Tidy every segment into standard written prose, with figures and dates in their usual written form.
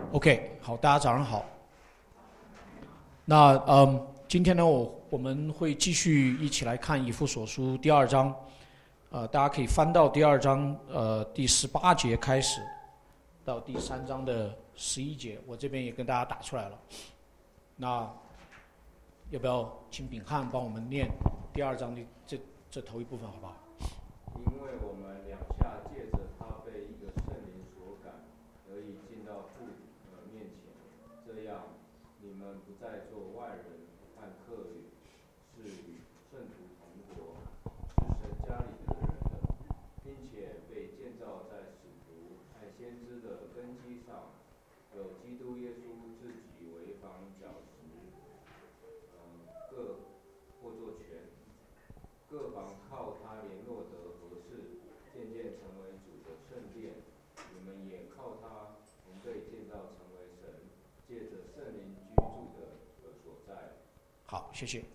OK， 好，大家早上好。那今天呢，我们会继续一起来看以弗所书第2章，大家可以翻到第2章第18节开始，到第3章的11节，我这边也跟大家打出来了。那要不要请秉翰帮我们念第2章的这头一部分，好不好？ 因为我们两下借着他被一个圣灵所感，得以进到父面前，这样你们不再做外人和客旅，是与圣徒同国，是神家里的人了，并且被建造在使徒和先知的根基上，有基督耶稣自己为房角石，各或作权，各房靠他联络得合适，渐渐成为主的圣殿。你们也靠他同被建造成为神借着圣灵居住的所在。 好，谢谢。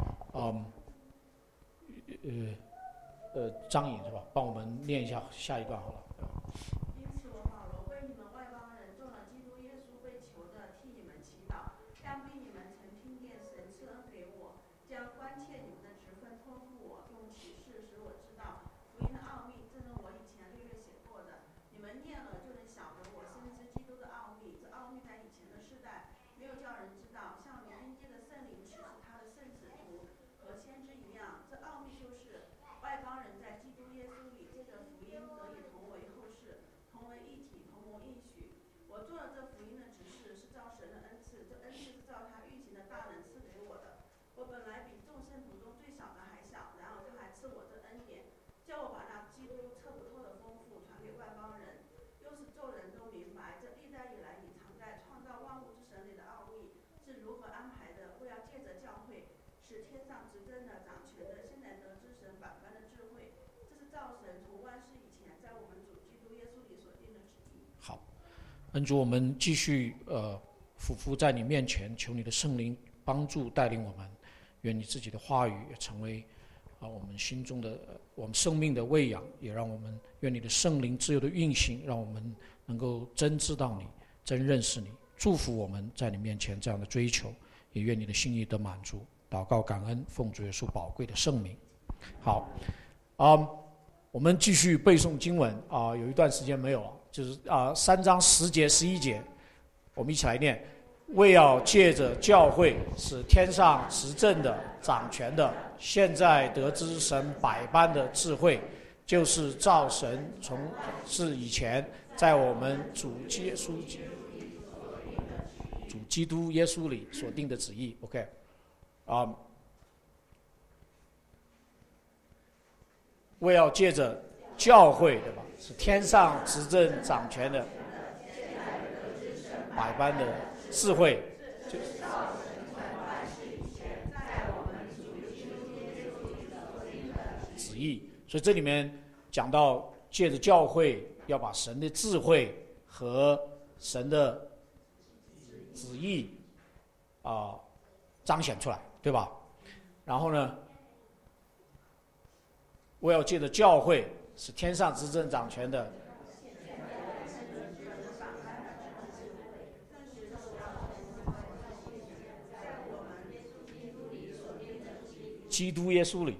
张颖是吧？帮我们念一下下一段好了。 因此，我保罗为你们外邦人做了基督耶稣被囚的，替你们祈祷，让必你们曾听见神赐恩给我，将关切你们的职分托付我，用启示使我知道福音的奥秘，正如我以前略略写过的。你们念了就能晓得我深知基督的奥秘，这奥秘在以前的世代没有叫人知道，像明天借着圣灵启示他的圣使徒和先知一样。这奥秘就是外邦人在基督耶稣里借着福音得以同为后世，同为一体，同谋应许。我做了这福音的指示，是照神的恩赐，这恩赐是照他运行的大能赐给我的。我本来比众圣徒中最小的还小，然而他还赐我这恩典，叫我把那基督测不透的丰富传给外邦人，又是众人都明白这历代以来隐藏在创造万物之神里的奥秘是如何安排的，为要借着教会使天上执政的、掌权的，现在得知神百般的智慧。这是照神从万事以前在我们主基督耶稣里所定的旨意。 好，恩主，我们继续俯伏在你面前，求你的圣灵帮助带领我们，愿你自己的话语也成为我们心中的我们生命的喂养，也让我们愿你的圣灵自由的运行，让我们能够真知道你，真认识你，祝福我们在你面前这样的追求，也愿你的心意得满足。祷告感恩，奉主耶稣宝贵的圣名。好，我们继续背诵经文有一段时间没有，就是3章10节11节，我们一起来念。为要借着教会，使天上执政的、掌权的，现在得知神百般的智慧，就是照神从事以前在我们主基督耶稣里所定的旨意。 OK， 为要借着教会，对吧？是天上执政掌权的，百般的智慧，旨意。所以这里面讲到借着教会要把神的智慧和神的旨意彰显出来，对吧？然后呢，我要借着教会是天上执政掌权的，基督耶稣里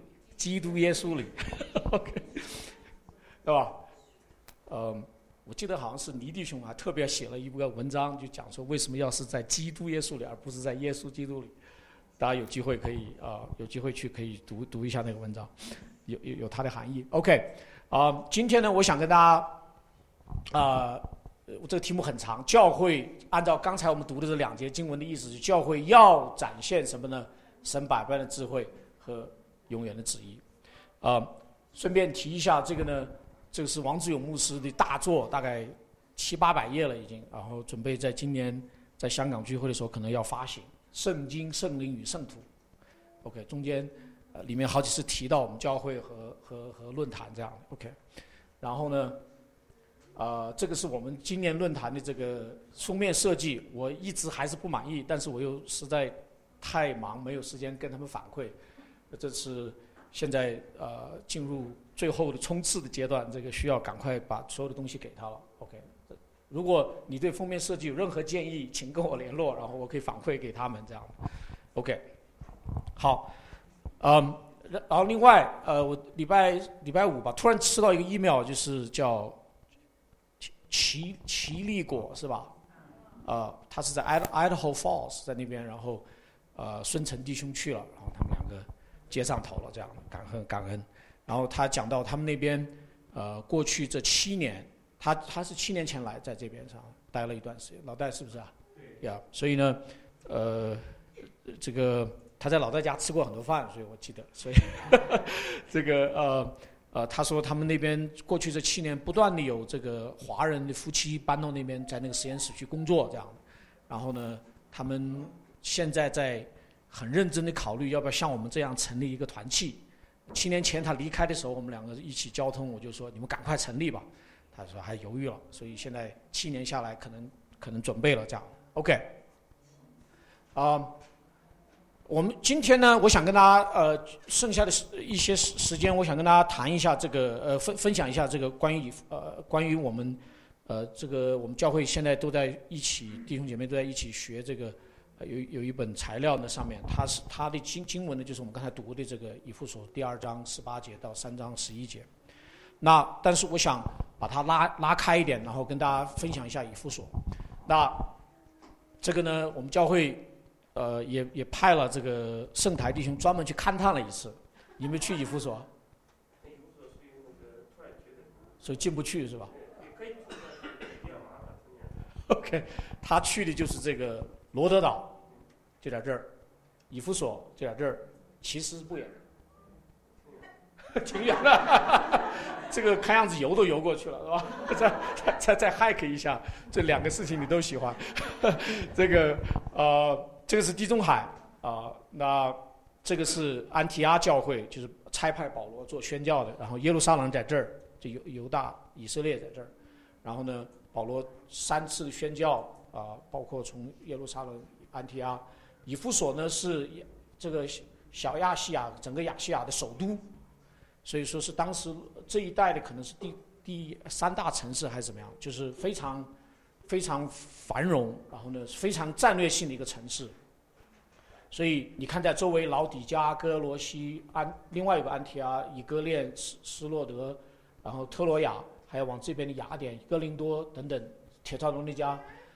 OK， 对吧？我记得好像是倪弟兄特别写了一个文章，就讲说为什么要是在基督耶稣里，而不是在耶稣基督里。大家有机会可以有机会去可以读一下那个文章，有它的含义。OK， 今天呢，我想跟大家这个题目很长，教会按照刚才我们读的这2节经文的意思，是教会要展现什么呢？神百般的智慧和永远的旨意。顺便提一下，这个呢，这个是王志勇牧师的大作，大概700-800页了已经，然后准备在今年在香港聚会的时候可能要发行。圣经、圣灵与圣徒 ，OK， 中间里面好几次提到我们教会和论坛这样的 ，OK， 然后呢，这个是我们今年论坛的这个书面设计，我一直还是不满意，但是我又实在太忙，没有时间跟他们反馈。这是现在进入最后的冲刺的阶段，这个需要赶快把所有的东西给他了 ，OK， 如果你对封面设计有任何建议，请跟我联络，然后我可以反馈给他们这样。OK， 好，然后另外我礼拜五吧，突然吃到一个 email， 就是叫奇丽果是吧？他是在 Idaho Falls 在那边，然后孙成弟兄去了，然后他们两个接上头了，这样感恩。然后他讲到他们那边过去这7年，他是7年前来在这边上待了一段时间，老戴是不是啊？对呀，所以呢，这个他在老戴家吃过很多饭，所以我记得，所以这个他说他们那边过去这7年不断的有这个华人的夫妻搬到那边，在那个实验室去工作这样的。然后呢，他们现在在很认真的考虑要不要像我们这样成立一个团契。7年前他离开的时候，我们两个一起交通，我就说你们赶快成立吧。他说还犹豫了，所以现在7年下来可能准备了这样。OK， 我们今天呢，我想跟大家剩下的一些时间，我想跟大家谈一下这个分享一下这个关于我们这个我们教会现在都在一起，弟兄姐妹都在一起学这个有一本材料呢，上面它的经文呢，就是我们刚才读的这个以弗所2章18节到3章11节。那但是我想把它拉开一点，然后跟大家分享一下以弗所。那这个呢，我们教会也派了这个圣台弟兄专门去勘探了一次。你们去以弗所？以弗所是那个突然觉得，所以进不去是吧？可以比较麻烦。OK， 他去的就是这个罗德岛，就在这儿；以弗所就在这儿，其实不远，挺远的。这个看样子游都游过去了，是吧？再 hike 一下，这2个事情你都喜欢。这个这个是地中海那这个是安提阿教会，就是差派保罗做宣教的。然后耶路撒冷在这儿，就犹大以色列在这儿。然后呢，保罗3次的宣教包括从耶路撒冷、安提阿。以弗所呢是这个小亚细亚整个亚细亚的首都。所以说是当时这一带的可能是第3大城市还是怎么样，就是非常非常繁荣，然后呢非常战略性的一个城市。所以你看在周围老底加、哥罗西、另外有个安提阿、以哥念、斯洛德，然后特罗亚，还有往这边的雅典、哥林多等等，铁萨罗尼迦，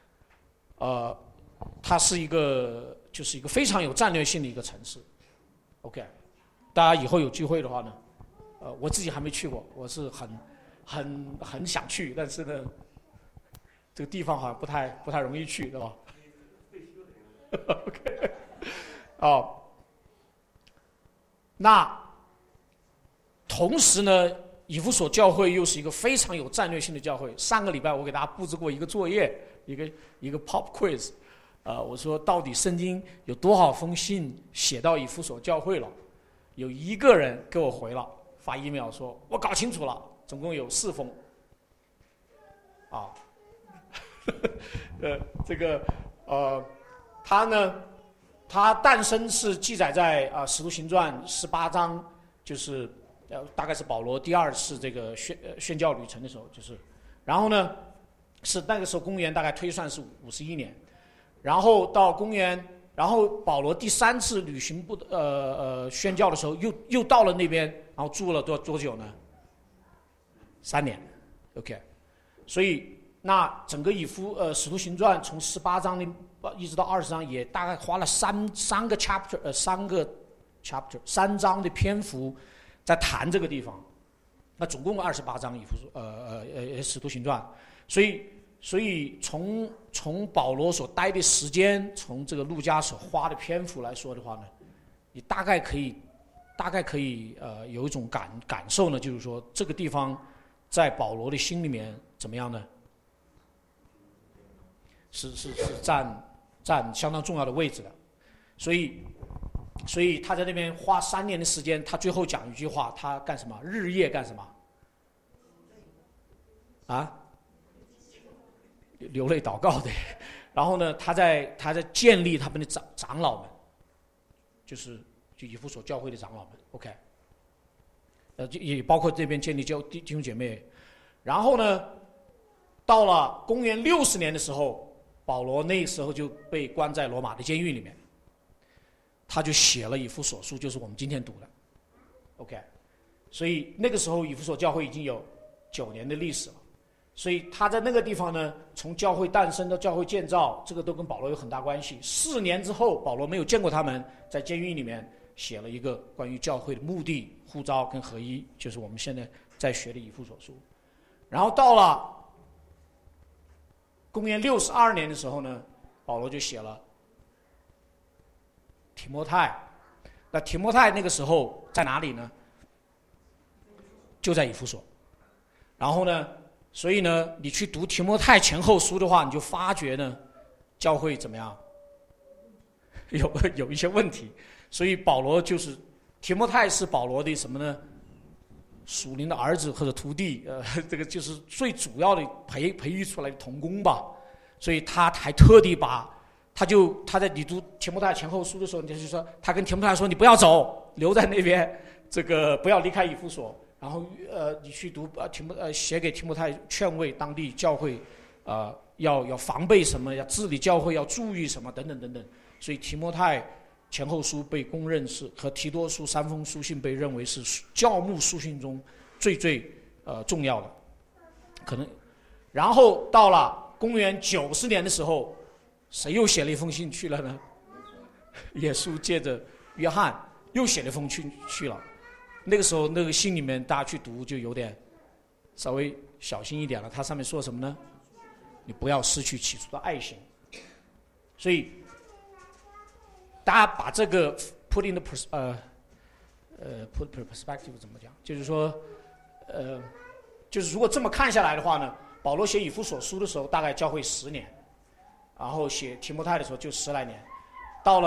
它是就是一个非常有战略性的一个城市。OK， 大家以后有机会的话呢。我自己还没去过，我是很想去，但是呢，这个地方好像不太容易去，对吧？OK， 那同时呢，以弗所教会又是一个非常有战略性的教会。上个礼拜我给大家布置过一个作业，一个 pop quiz， 我说到底圣经有多少封信写到以弗所教会了？有1个人给我回了。发email说，我搞清楚了，总共有4封。这个它诞生是记载在使徒行传18章，就是大概是保罗第2次这个宣教旅程的时候，就是，然后呢是那个时候公元大概推算是51年，然后到公元。然后保罗第3次旅行宣教的时候，又到了那边，然后住了多久呢？3年 ，OK。所以那整个使徒行传从18章一直到20章，也大概花了3个 chapter 3章的篇幅在谈这个地方。那总共28章使徒行传，所以从保罗所待的时间，从这个路加所花的篇幅来说的话呢，你大概可以有一种感受呢，就是说这个地方在保罗的心里面怎么样呢？是占相当重要的位置的，所以他在那边花3年的时间，他最后讲一句话，他干什么？日夜干什么？流泪祷告的，然后呢，他在建立他们的长老们，就以弗所教会的长老们 ，OK， 也包括这边建立弟兄姐妹，然后呢， 到了公元60年的时候，保罗那时候就被关在罗马的监狱里面，他就写了以弗所书，就是我们今天读的 OK。 所以那个时候以弗所教会已经有9年的历史了，所以他在那个地方呢，从教会诞生到教会建造，这个都跟保罗有很大关系。4年之后，保罗没有见过他们，在监狱里面写了一个关于教会的目的、呼召跟合一，就是我们现在在学的以弗所书。然后到了公元62年的时候呢，保罗就写了提摩太。那提摩太那个时候在哪里呢？就在以弗所。然后呢，所以呢，你去读提摩太前后书的话，你就发觉呢，教会怎么样，有一些问题。所以保罗就是提摩太是保罗的什么呢？属灵的儿子或者徒弟，这个就是最主要的培育出来的童工吧。所以他还特地把他在你读提摩太前后书的时候，你就说他跟提摩太说，你不要走，留在那边，这个不要离开以弗所。然后你去读写给提摩太劝慰当地教会，要防备什么，要治理教会，要注意什么等等等等。所以提摩太前后书被公认是和提多书3封书信被认为是教牧书信中最重要的，可能。然后到了公元90年的时候，谁又写了一封信去了呢？耶稣借着约翰又写了一封信去了。那个时候那个信里面大家去读就有点稍微小心一点了。他上面说什么呢？你不要失去起初的爱心。所以大家把这个 put in the perspective 怎么讲？就是说就是如果这么看下来的话呢，保罗写以弗所书的时候大概教会10年，然后写提摩太的时候就10来年，到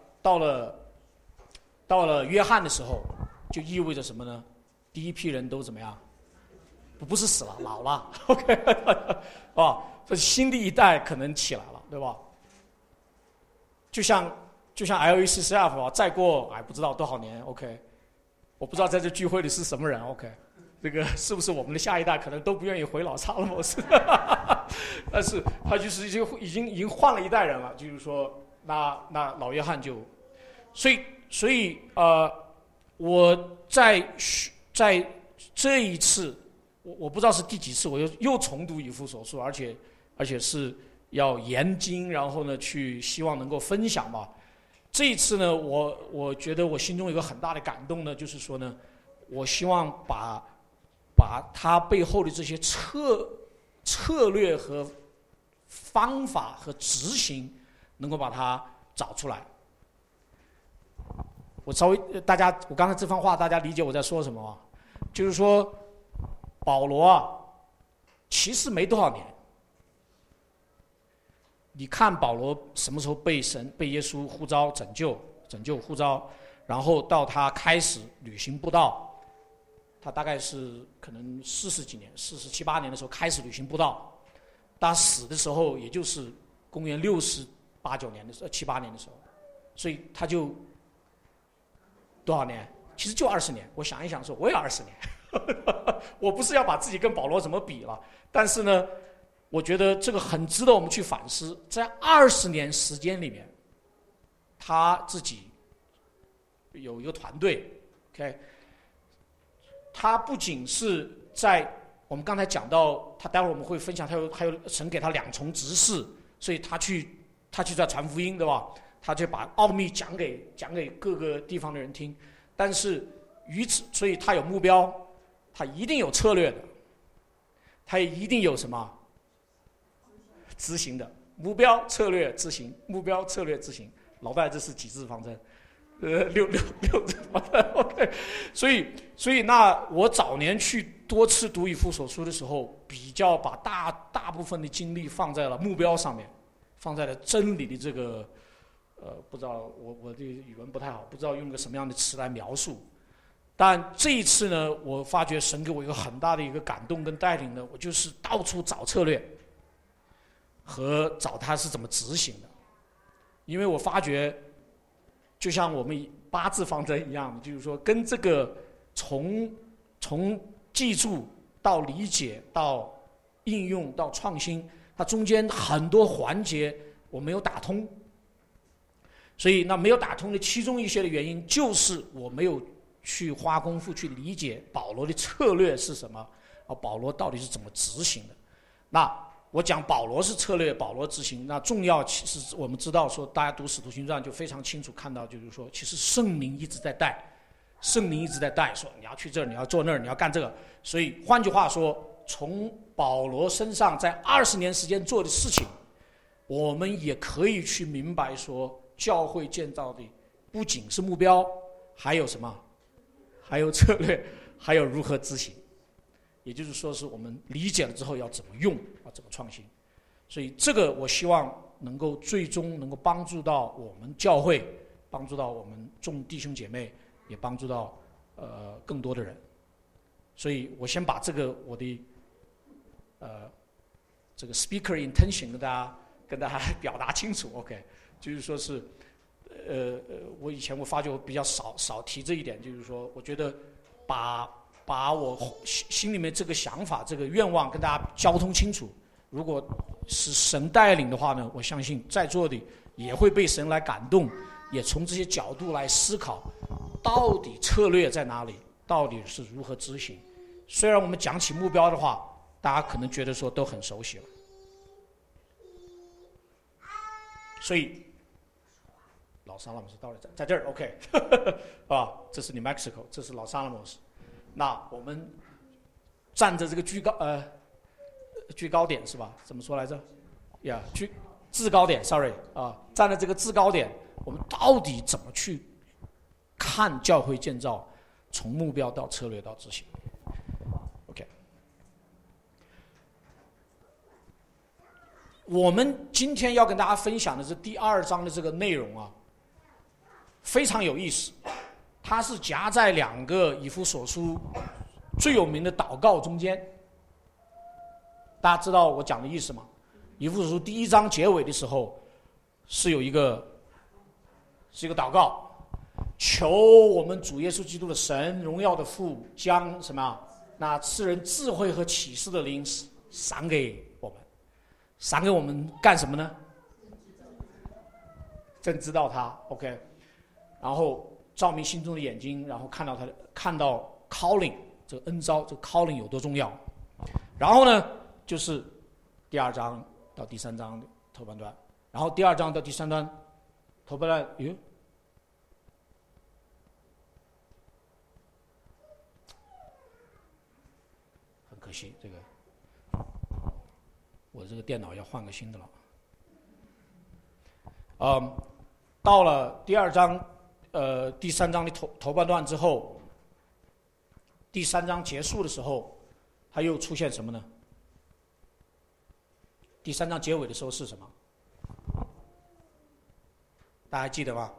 了约翰的时候，就意味着什么呢？第一批人都怎么样？不是死了，老了 ，OK， 这新的一代可能起来了，对吧？就像 LECCF 再过不知道多少年 ，OK， 我不知道在这聚会里是什么人 ，OK， 这个是不是我们的下一代可能都不愿意回老查尔模式，但是他就是已经换了一代人了，就是说那老约翰就，所以我在这一次，我不知道是第几次，我又重读以弗所书，而且是要研经，然后呢去希望能够分享吧。这一次呢，我觉得我心中有个很大的感动呢，就是说呢，我希望把它背后的这些策略和方法和执行，能够把它找出来。我刚才这番话大家理解我在说什么吗？就是说，保罗其实没多少年。你看保罗什么时候被耶稣呼召拯救呼召，然后到他开始旅行布道，他大概是可能40几年，47、8年的时候开始旅行布道，他死的时候也就是公元68、9年的时候，7、8年的时候，所以他就多少年？其实就20年。我想一想说，我也20年，我不是要把自己跟保罗怎么比了，但是呢，我觉得这个很值得我们去反思。在20年时间里面，他自己有一个团队 ，OK， 他不仅是在我们刚才讲到，他待会儿我们会分享，还有神给他2重执事，所以他去在传福音，对吧？他就把奥秘讲给各个地方的人听，但是所以他有目标，他一定有策略的，他也一定有什么执行的目标、策略、执行，目标、策略、执行。老戴这是几字方针？6字方针 ，OK。所以那我早年去多次读以弗所书的时候，比较把大部分的精力放在了目标上面，放在了真理的这个。不知道我的语文不太好，不知道用个什么样的词来描述。但这一次呢，我发觉神给我一个很大的一个感动跟带领呢，我就是到处找策略和找他是怎么执行的。因为我发觉，就像我们8字方针一样，就是说跟这个从记住到理解到应用到创新，它中间很多环节我没有打通，所以那没有打通的其中一些的原因就是我没有去花功夫去理解保罗的策略是什么，保罗到底是怎么执行的。那我讲保罗是策略，保罗执行，那重要其实我们知道说，大家读使徒行传就非常清楚看到，就是说其实圣灵一直在带，圣灵一直在带，说你要去这儿，你要做那儿，你要干这个。所以换句话说，从保罗身上在20年时间做的事情，我们也可以去明白说，教会建造的不仅是目标，还有什么，还有策略，还有如何执行。也就是说，是我们理解了之后要怎么用，要怎么创新。所以这个我希望能够最终能够帮助到我们教会，帮助到我们众弟兄姐妹，也帮助到更多的人。所以我先把这个我的这个 speaker intention 跟大家表达清楚 ，OK， 就是说是我以前我发觉我比较少提这一点，就是说我觉得把我心里面这个想法、这个愿望跟大家交通清楚。如果是神带领的话呢，我相信在座的也会被神来感动，也从这些角度来思考，到底策略在哪里，到底是如何执行。虽然我们讲起目标的话，大家可能觉得说都很熟悉了。所以老萨拉姆斯到底在这儿 ，OK， 啊，这是 New Mexico， 这是老萨拉姆斯。那我们站着这个居高点是吧？怎么说来着？呀，制高点 ，sorry 啊，站在这个制高点，我们到底怎么去看教会建造，从目标到策略到执行 ？OK， 我们今天要跟大家分享的是第2章的这个内容啊，非常有意思。它是夹在2个以弗所书最有名的祷告中间。大家知道我讲的意思吗？以弗所书第1章结尾的时候是一个祷告，求我们主耶稣基督的神荣耀的父将什么那赐人智慧和启示的灵赏给我们，赏给我们干什么呢？真知道他 OK， 然后照明心中的眼睛，然后看到 calling 这个恩召，这个 calling 有多重要。然后呢，就是第2章到第3章的头半段，然后第2章到第3章头半段，很可惜，这个我这个电脑要换个新的了。到了第2章。第3章的头半段之后，第3章结束的时候，它又出现什么呢？第3章结尾的时候是什么？大家还记得吗？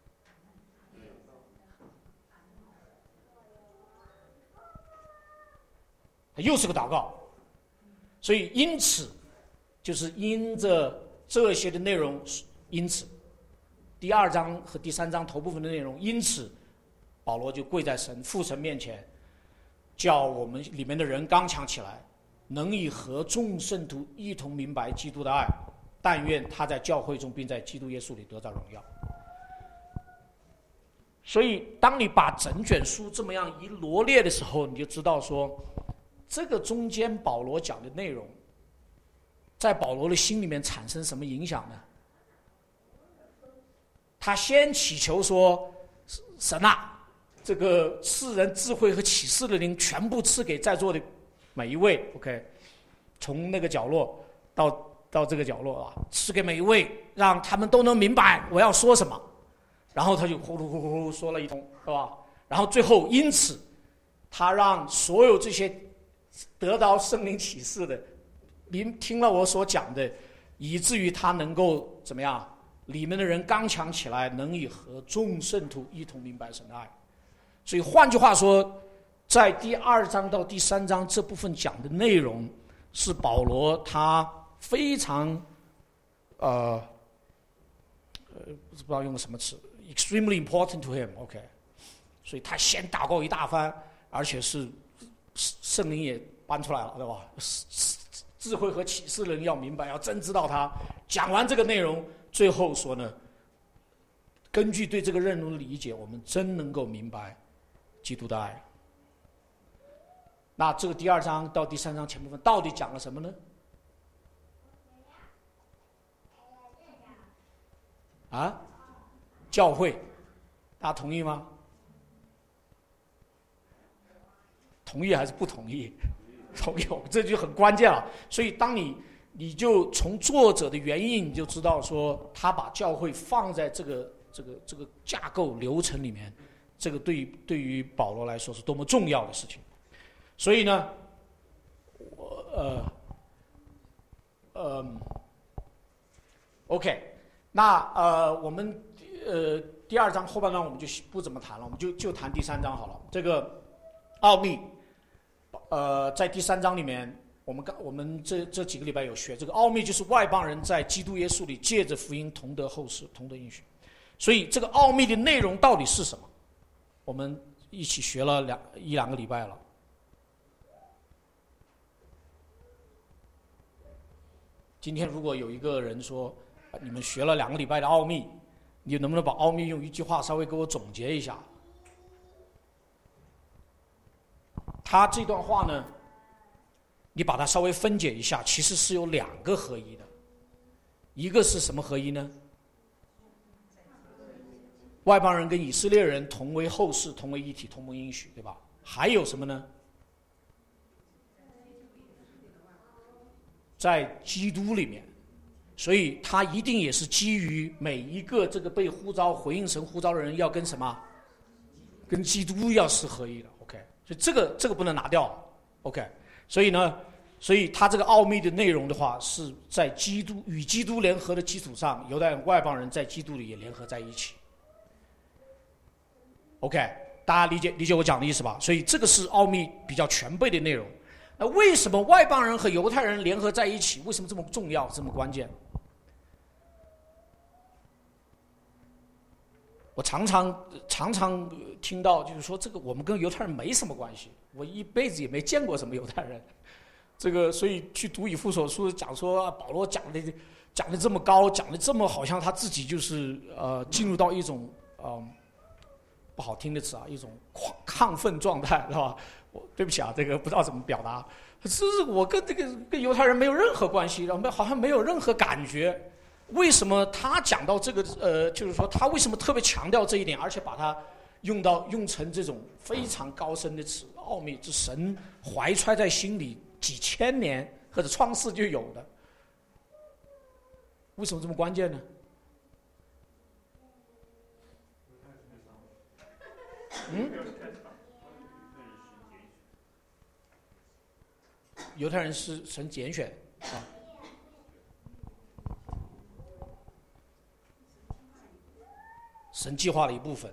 它又是个祷告，所以因此就是因着这些的内容，因此。第2章和第3章头部分的内容，因此保罗就跪在父神面前，叫我们里面的人刚强起来，能以和众圣徒一同明白基督的爱，但愿他在教会中并在基督耶稣里得到荣耀。所以当你把整卷书这么样一罗列的时候，你就知道说，这个中间保罗讲的内容在保罗的心里面产生什么影响呢？他先祈求说，神啊，这个赐人智慧和启示的灵全部赐给在座的每一位 OK， 从那个角落到这个角落啊，赐给每一位，让他们都能明白我要说什么。然后他就呼噜呼噜呼噜说了一通，是吧？然后最后因此他让所有这些得到圣灵启示的听了我所讲的，以至于他能够怎么样，里面的人刚强起来，能以和众圣徒一同明白神的爱。所以换句话说，在第2章到第3章这部分讲的内容，是保罗他非常不知道用的什么词 ，extremely important to him OK， 所以他先祷告一大番，而且是圣灵也搬出来了，对吧？ 智慧和启示的人要明白，要真知道它。讲完这个内容，最后说呢，根据对这个任务的理解，我们真能够明白基督的爱。那这个第2章到第3章前部分到底讲了什么呢？啊，教会，大家同意吗？同意还是不同意？同意，这就很关键了。所以当你就从作者的原因，你就知道说他把教会放在这个架构流程里面，这个对于保罗来说是多么重要的事情。所以呢，OK， 那我们第2章后半段我们就不怎么谈了，我们就谈第3章好了。这个奥秘，在第3章里面，我们这几个礼拜有学这个奥秘，就是外邦人在基督耶稣里借着福音同得后世，同得应许。所以这个奥秘的内容到底是什么？我们一起学了一两个礼拜了。今天如果有一个人说你们学了2个礼拜的奥秘，你能不能把奥秘用一句话稍微给我总结一下？他这段话呢，你把它稍微分解一下，其实是有2个合一的。一个是什么合一呢？外邦人跟以色列人同为后世，同为一体，同蒙应许，对吧？还有什么呢？在基督里面，所以他一定也是基于每一个这个被呼召回应神呼召的人要跟什么？跟基督要是合一的。OK， 所以这个不能拿掉。OK， 所以呢，所以他这个奥秘的内容的话，是在基督与基督联合的基础上，犹太人外邦人在基督里也联合在一起。OK， 大家理解我讲的意思吧？所以这个是奥秘比较全备的内容。那为什么外邦人和犹太人联合在一起？为什么这么重要，这么关键？我常常听到，就是说这个我们跟犹太人没什么关系，我一辈子也没见过什么犹太人。这个所以去读以弗所书讲说保罗讲的这么高，讲的这么好像他自己就是进入到一种不好听的词啊，一种亢奋状态，是吧？对不起啊，这个不知道怎么表达。是我跟犹太人没有任何关系，好像没有任何感觉。为什么他讲到这个就是说他为什么特别强调这一点，而且把它用成这种非常高深的词，奥秘，这神怀揣在心里几千年或者创世就有的，为什么这么关键呢？犹太人是神拣选啊。神计划的一部分。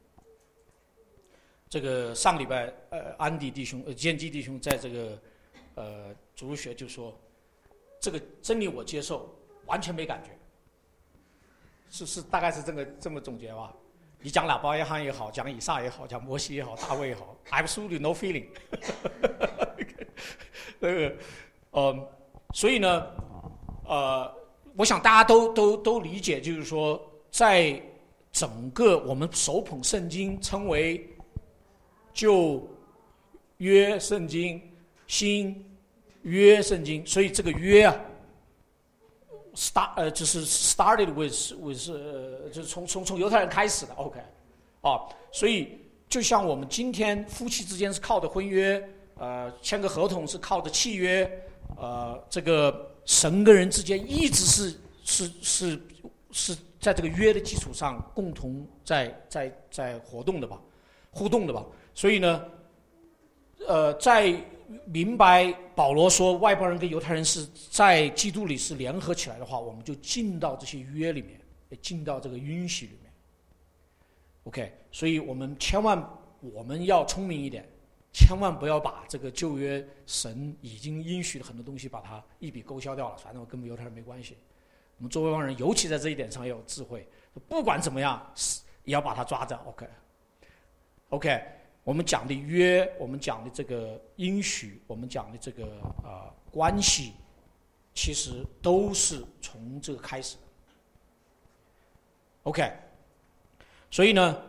这个上礼拜，安迪弟兄、坚基弟兄在这个主日学就说，这个真理我接受，完全没感觉。是大概是这么总结吧。你讲喇叭约翰也好，讲以撒也好，讲摩西也好，大卫也好 ，absolutely no feeling 所以呢，我想大家都理解，就是说，在整个我们手捧圣经称为旧约圣经、新约圣经，所以这个约啊就是 started with 就是从犹太人开始的 ，OK， 所以就像我们今天夫妻之间是靠的婚约，签个合同是靠的契约，这个神跟人之间一直是在这个约的基础上共同在互动的吧，所以呢，在明白保罗说外邦人跟犹太人是在基督里是联合起来的话，我们就进到这些约里面，也进到这个允许里面。OK， 所以我们要聪明一点，千万不要把这个旧约神已经应许的很多东西把它一笔勾销掉了，反正我跟犹太人没关系。我们做外邦人，尤其在这一点上要有智慧，不管怎么样也要把它抓着。OK， 我们讲的约，我们讲的这个应许，我们讲的这个关系， 其实都是从这个开始的。OK， 所以呢，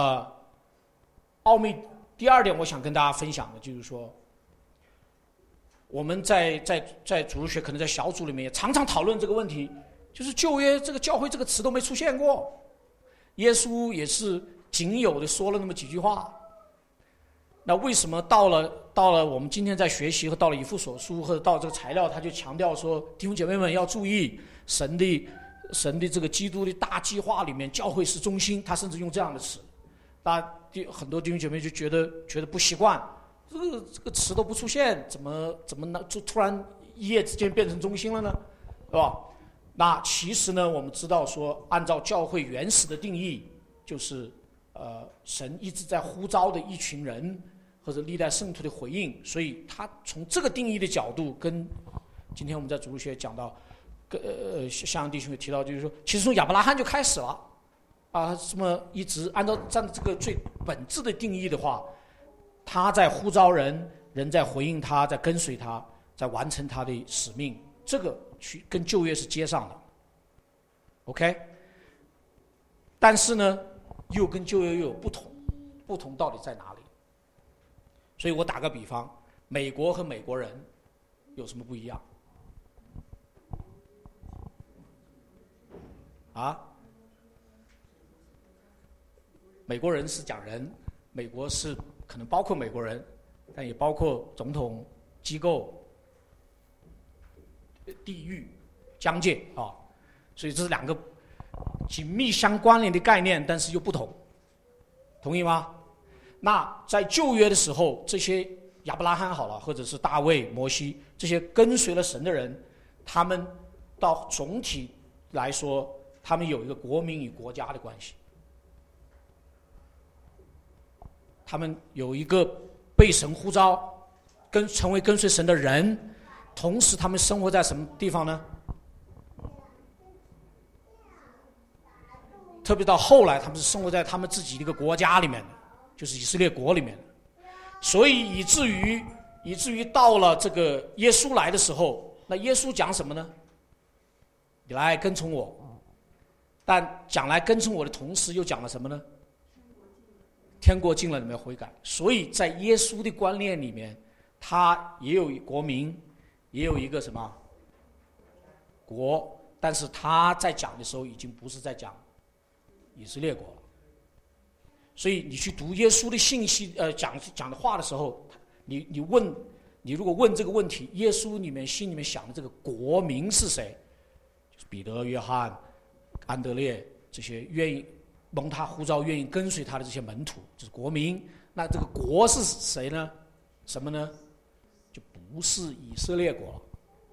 奥秘第二点，我想跟大家分享的就是说，我们在主日学可能在小组里面也常常讨论这个问题，就是旧约这个教会这个词都没出现过，耶稣也是仅有的说了那么几句话。那为什么到了我们今天在学习和到了以弗所书或者到这个材料，他就强调说弟兄姐妹们要注意神的这个基督的大计划里面，教会是中心，他甚至用这样的词。那很多弟兄姐妹就觉得不习惯，这个词都不出现，怎么呢？就突然一夜之间变成中心了呢？对吧？那其实呢，我们知道说，按照教会原始的定义，就是神一直在呼召的一群人，或者历代圣徒的回应，所以他从这个定义的角度，跟今天我们在主日学讲到，向阳弟兄也提到，就是说，其实从亚伯拉罕就开始了，这么一直按照这个最本质的定义的话，他在呼召人，人在回应他，在跟随他，在完成他的使命，这个跟旧约是接上的 ，OK？ 但是呢，又跟旧约又有不同，不同到底在哪里？所以我打个比方，美国和美国人有什么不一样？美国人是讲人，美国是可能包括美国人，但也包括总统、机构、地域、疆界所以这是两个紧密相关联的概念，但是又不同，同意吗？那在旧约的时候，这些亚伯拉罕好了，或者是大卫、摩西这些跟随了神的人，他们到总体来说，他们有一个国民与国家的关系，他们有一个被神呼召，成为跟随神的人，同时他们生活在什么地方呢？特别到后来，他们是生活在他们自己的一个国家里面的，就是以色列国里面的，所以以至于到了这个耶稣来的时候，那耶稣讲什么呢？你来跟从我，但讲来跟从我的同时，又讲了什么呢？天国近了，你们要悔改。所以在耶稣的观念里面，他也有国民，也有一个什么国，但是他在讲的时候，已经不是在讲以色列国了。所以你去读耶稣的信息，讲的话的时候，你如果问这个问题，耶稣心里面想的这个国民是谁？就是彼得、约翰、安德烈这些愿意蒙他呼召、愿意跟随他的这些门徒，就是国民。那这个国是谁呢？什么呢？就不是以色列国了。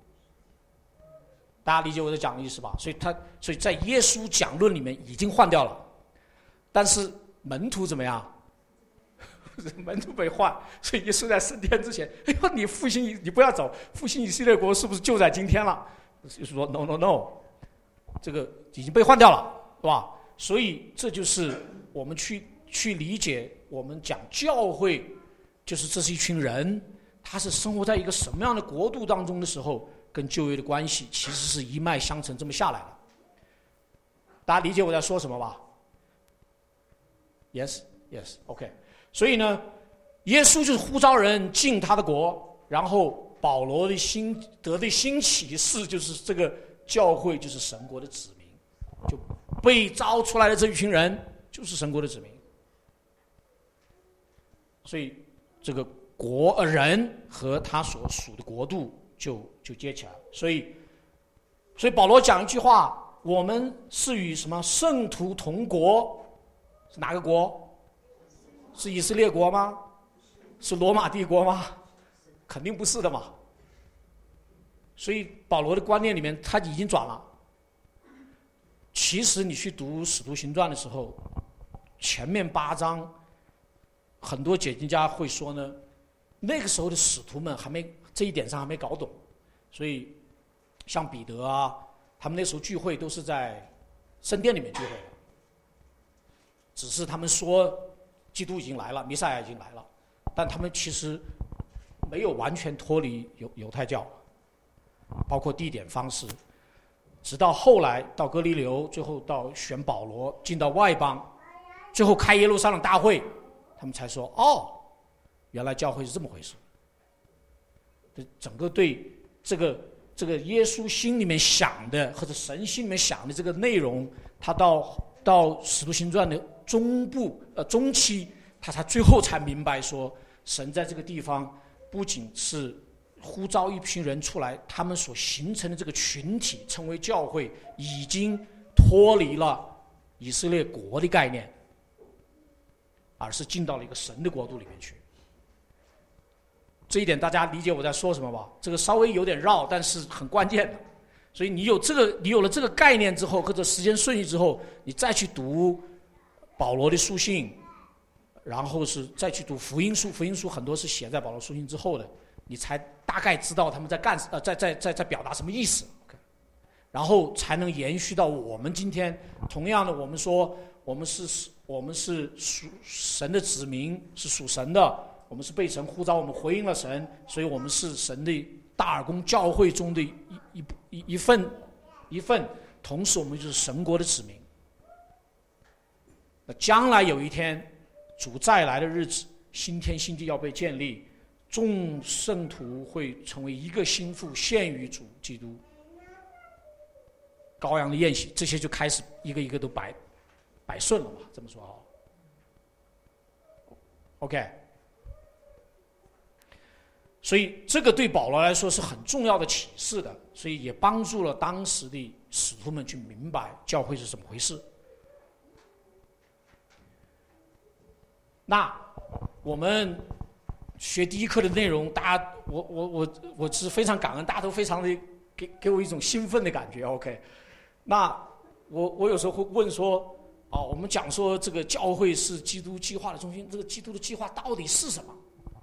大家理解我在讲的意思吧？所以在耶稣讲论里面已经换掉了，但是门徒怎么样？门徒被换，所以耶稣在升天之前，哎呦，你不要走，复兴以色列国是不是就在今天了？就是说 no， 这个已经被换掉了，是吧？所以这就是我们去理解，我们讲教会，就是这是一群人，他是生活在一个什么样的国度当中的时候，跟旧约的关系其实是一脉相承这么下来的。大家理解我在说什么吧？ Yes, OK。所以呢，耶稣就是呼召人进他的国，然后保罗的得的新启示就是这个教会就是神国的子民，就被招出来的这一群人就是神国的子民。所以这个人和他所属的国度就接起来了。所以保罗讲一句话，我们是与什么圣徒同国，是哪个国？是以色列国吗？是罗马帝国吗？肯定不是的嘛。所以保罗的观念里面他已经转了。其实你去读《使徒行传》的时候，前面8章，很多解经家会说呢，那个时候的使徒们这一点上还没搞懂，所以像彼得啊，他们那时候聚会都是在圣殿里面聚会的，只是他们说基督已经来了，弥赛亚已经来了，但他们其实没有完全脱离犹太教。 包括地点方式，直到后来到哥尼流，最后到选保罗进到外邦，最后开耶路撒冷大会，他们才说哦，原来教会是这么回事。整个对这个耶稣心里面想的或者神心里面想的这个内容，他到使徒行传的中期，他最后才明白说，神在这个地方不仅是呼召一群人出来，他们所形成的这个群体称为教会，已经脱离了以色列国的概念，而是进到了一个神的国度里面去。这一点大家理解我在说什么吧？这个稍微有点绕，但是很关键的。所以你有了这个概念之后，或者时间顺序之后，你再去读保罗的书信，然后是再去读福音书，福音书很多是写在保罗书信之后的，你才大概知道他们在表达什么意思。然后才能延续到我们今天。同样的，我们说我们是属神的子民，是属神的。我们是被神呼召，我们回应了神，所以我们是神的大耳公教会中的一份，同时我们就是神国的子民。那将来有一天，主再来的日子，新天新地要被建立，众圣徒会成为一个心腹，献于主基督。羔羊的宴席，这些就开始一个一个都摆顺了嘛，这么说啊。OK。所以这个对保罗来说是很重要的启示的，所以也帮助了当时的使徒们去明白教会是怎么回事。那我们学第一课的内容，大家我是非常感恩，大家都非常的给我一种兴奋的感觉。OK， 那我有时候会问说，我们讲说这个教会是基督计划的中心，这个基督的计划到底是什么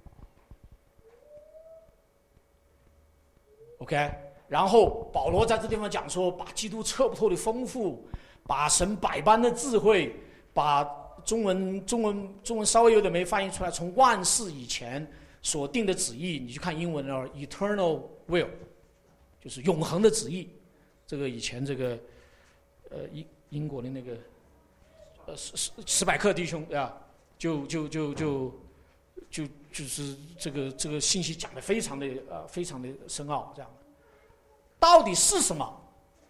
？OK， 然后保罗在这地方讲说，把基督测不透的丰富，把神百般的智慧，把中文稍微有点没翻译出来，从万事以前所定的旨意，你去看英文的 eternal will， 就是永恒的旨意。这个以前这个英国的那个史百克弟兄啊，就是这个信息讲得非常的深奥，这样的到底是什么？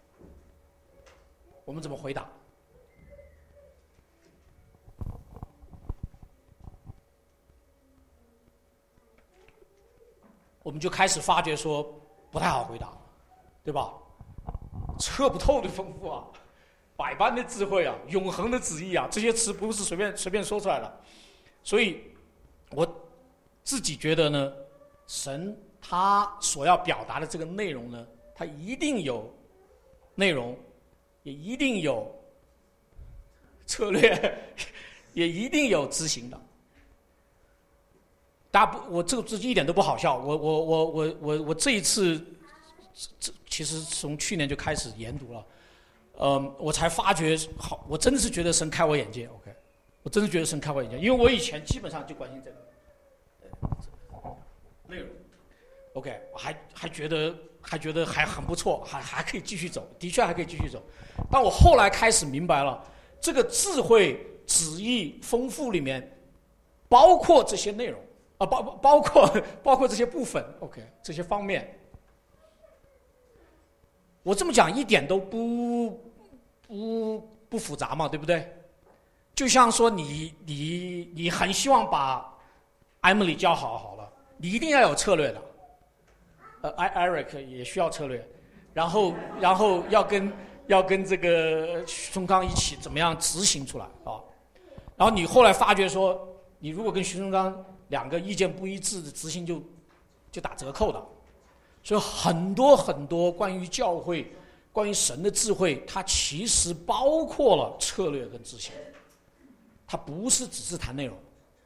我们怎么回答？我们就开始发觉说不太好回答，对吧？测不透的丰富啊，百般的智慧啊，永恒的旨意啊，这些词不是随便说出来的，所以我自己觉得呢，神他所要表达的这个内容呢，他一定有内容，也一定有策略，也一定有执行的。我这一点都不好笑。我这一次，其实从去年就开始研读了，我才发觉我真的是觉得神开我眼界。OK， 我真的觉得神开我眼界，因为我以前基本上就关心这个内容。OK， 我还觉得还很不错，还可以继续走，的确还可以继续走。但我后来开始明白了，这个智慧、旨意丰富里面，包括这些内容啊，包括这些部分。OK， 这些方面，我这么讲一点都不复杂嘛，对不对？就像说你很希望把 Emily 教好了，你一定要有策略的。Eric 也需要策略，然后要跟这个徐松刚一起怎么样执行出来啊？然后你后来发觉说，你如果跟徐松刚两个意见不一致的执行就打折扣的。所以很多关于教会、关于神的智慧，它其实包括了策略跟执行，它不是只是谈内容。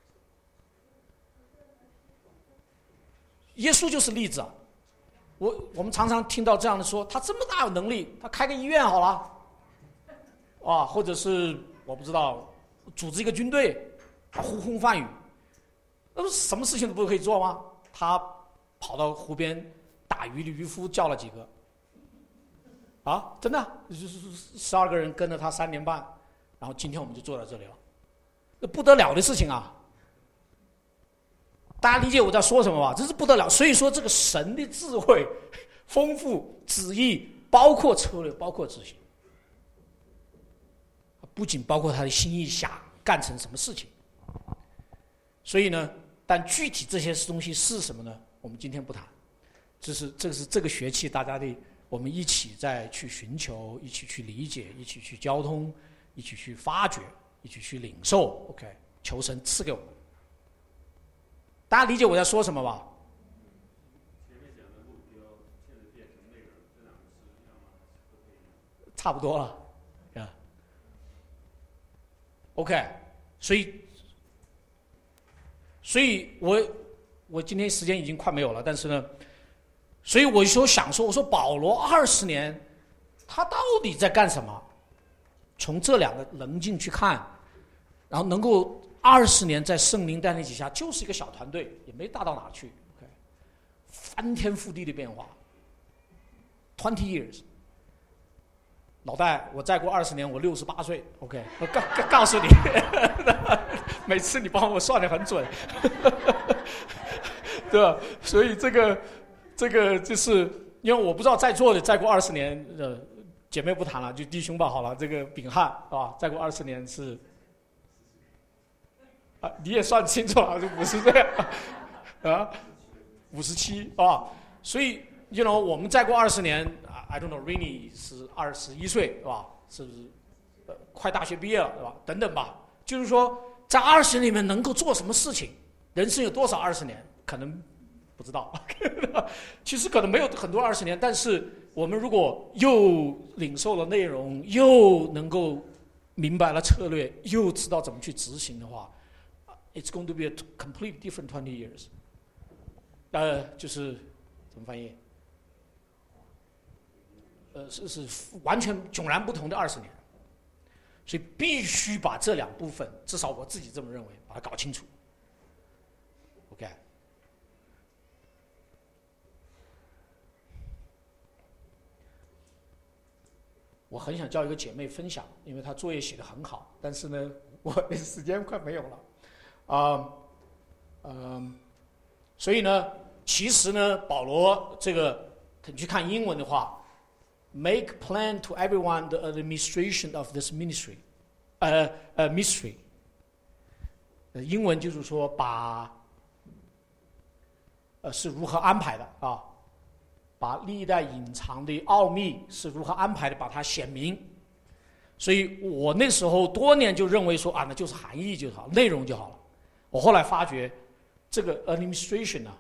耶稣就是例子啊。我们常常听到这样的说，他这么大有能力，他开个医院好了，或者是我不知道，组织一个军队，他呼风唤雨，那不是什么事情都不可以做吗？他跑到湖边打鱼的渔夫叫了几个？啊，真的，12个人跟着他3年半，然后今天我们就坐在这里了，这不得了的事情啊！大家理解我在说什么吧？这是不得了。所以说，这个神的智慧丰富旨意，包括策略，包括执行，不仅包括他的心意下干成什么事情。所以呢，但具体这些东西是什么呢？我们今天不谈。这是这个学期大家的，我们一起再去寻求，一起去理解，一起去交通，一起去发掘，一起去领受。OK， 求神赐给我们。大家理解我在说什么吧？ 前面讲的目标，现在变成内容，这两个是一样吗？ 差不多了，啊。OK， 所以我今天时间已经快没有了，但是呢，所以我想说，我说保罗20年，他到底在干什么？从这两个棱镜去看，然后能够20年在圣灵带领底下，就是一个小团队，也没大到哪去。OK， 翻天覆地的变化。20 years， 老戴，我再过20年，我68岁。OK， 我告诉你，每次你帮我算得很准，对吧？所以这个就是因为我不知道在座的再过20年，姐妹不谈了，就弟兄吧，好了，这个秉翰啊，再过20年是。啊，你也算清楚了，就50岁啊，57啊，所以我们再过20年 ，I don't know，Rini 是21岁，是吧？是不是？快大学毕业了，对吧？等等吧，就是说，在20年里面能够做什么事情？人生有多少20年？可能不知道，其实可能没有很多20年，但是我们如果又领受了内容，又能够明白了策略，又知道怎么去执行的话。It's going to be a completely different 20 years。就是怎么翻译？是完全迥然不同的20年。所以必须把这两部分，至少我自己这么认为，把它搞清楚。OK。我很想叫一个姐妹分享，因为她作业写得很好，但是呢，我的时间快没有了。所以呢，其实呢，保罗这个你去看英文的话 ，make plain to everyone the administration of this ministry， mystery， 英文就是说把是如何安排的啊，把历代隐藏的奥秘是如何安排的，把它显明。所以我那时候多年就认为说啊，那就是含义就好，内容就好了。我后来发觉，这个 administration 呢，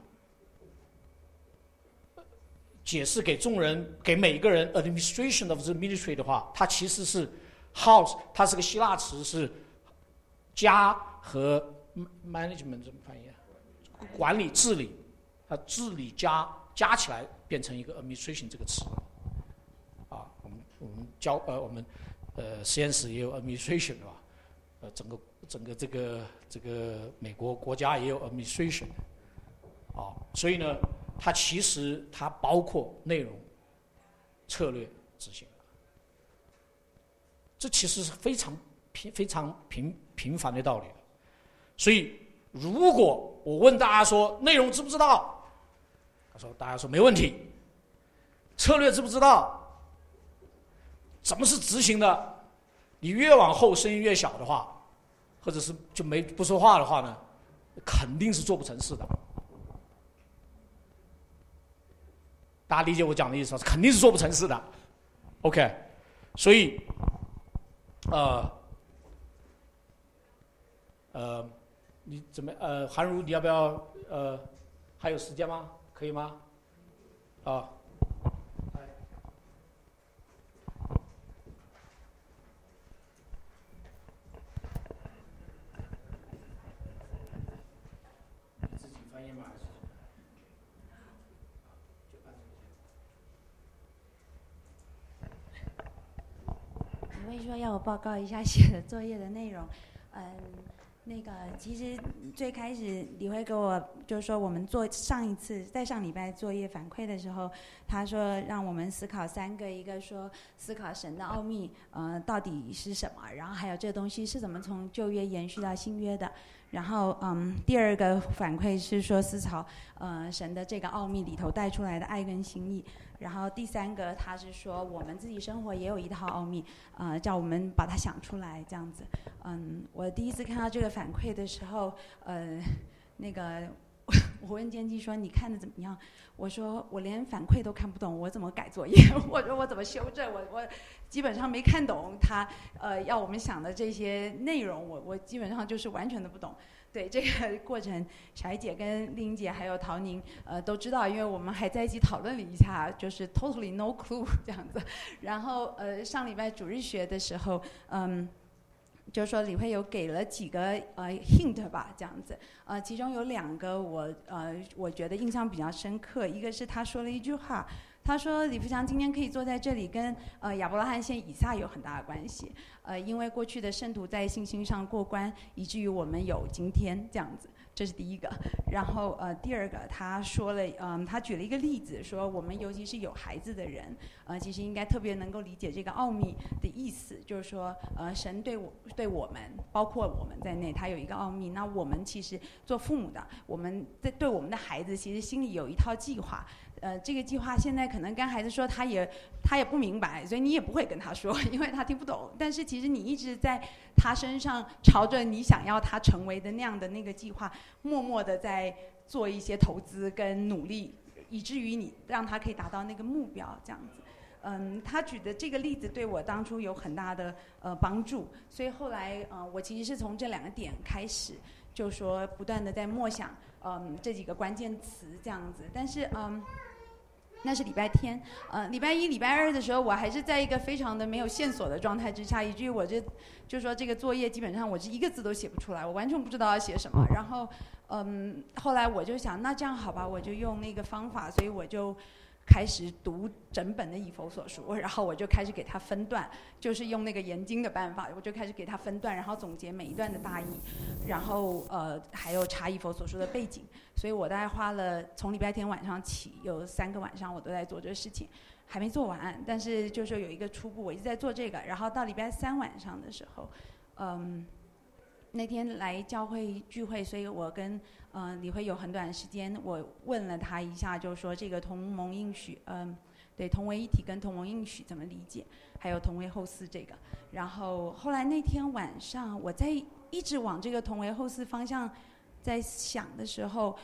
解释给众人、给每一个人 administration of the ministry 的话，它其实是 house， 它是个希腊词，是家和 management 怎么翻译啊？管理、治理，它治理加起来变成一个 administration 这个词。啊，我们实验室也有 administration 对吧？整个这个美国国家也有 administration， 啊，所以呢，它其实它包括内容、策略、执行，这其实是非常平凡的道理。所以，如果我问大家说内容知不知道，大家说没问题，策略知不知道，怎么是执行的？你越往后声音越小的话，或者是就不说话的话呢，肯定是做不成事的。大家理解我讲的意思吗？肯定是做不成事的。OK， 所以，你怎么韩如你要不要还有时间吗？可以吗？啊。 说要我报告一下写的作业的内容， 那个其实最开始李辉给我就是说，我们做上礼拜作业反馈的时候，他说让我们思考3个，一个说思考神的奥秘，到底是什么，然后还有这个东西是怎么从旧约延续到新约的。然后第2个反馈是说思考神的这个奥秘里头带出来的爱跟心意。然后第3个他是说我们自己生活也有一套奥秘，叫我们把它想出来这样子。我第一次看到这个反馈的时候，那个我问监基说你看的怎么样？我说我连反馈都看不懂，我怎么改作业？我说我怎么修正？我基本上没看懂他要我们想的这些内容，我基本上就是完全的不懂。对这个过程，小艾姐跟丽英姐还有陶宁都知道，因为我们还在一起讨论了一下，就是 totally no clue 这样子。然后上礼拜主日学的时候，就是说李慧有给了几个hint 吧，这样子。其中有2个我觉得印象比较深刻，一个是他说了一句话，他说李富强今天可以坐在这里跟亚伯拉罕献以撒有很大的关系，因为过去的圣徒在信心上过关，以至于我们有今天这样子。这是第一个。然后第2个他说了他举了一个例子，说我们尤其是有孩子的人其实应该特别能够理解这个奥秘的意思，就是说神对我们包括我们在内，他有一个奥秘。那我们其实做父母的，我们对我们的孩子其实心里有一套计划，这个计划现在可能跟孩子说他也不明白，所以你也不会跟他说，因为他听不懂。但是其实你一直在他身上朝着你想要他成为的那样的那个计划，默默的在做一些投资跟努力，以至于你让他可以达到那个目标这样子。他举的这个例子对我当初有很大的帮助，所以后来我其实是从这2个点开始，就说不断的在默想这几个关键词这样子。但是那是礼拜天，礼拜1、礼拜2的时候，我还是在一个非常的没有线索的状态之下，以至于我就说这个作业基本上我是一个字都写不出来，我完全不知道要写什么。然后后来我就想，那这样好吧，我就用那个方法，所以我就开始读整本的以弗所书，然后我就开始给它分段，就是用那个研经的办法，我就开始给它分段，然后总结每一段的大意，然后还有查以弗所书的背景。所以我大概花了从礼拜天晚上起有3个晚上我都在做这个事情，还没做完，但是就是有一个初步，我一直在做这个。然后到礼拜3晚上的时候，那天来教会聚会，所以我跟李慧有很短时间，我问了他一下，就是说这个同盟应许，对同为一体跟同盟应许怎么理解，还有同为后嗣这个。然后后来那天晚上，我在一直往这个同为后嗣方向在想的时候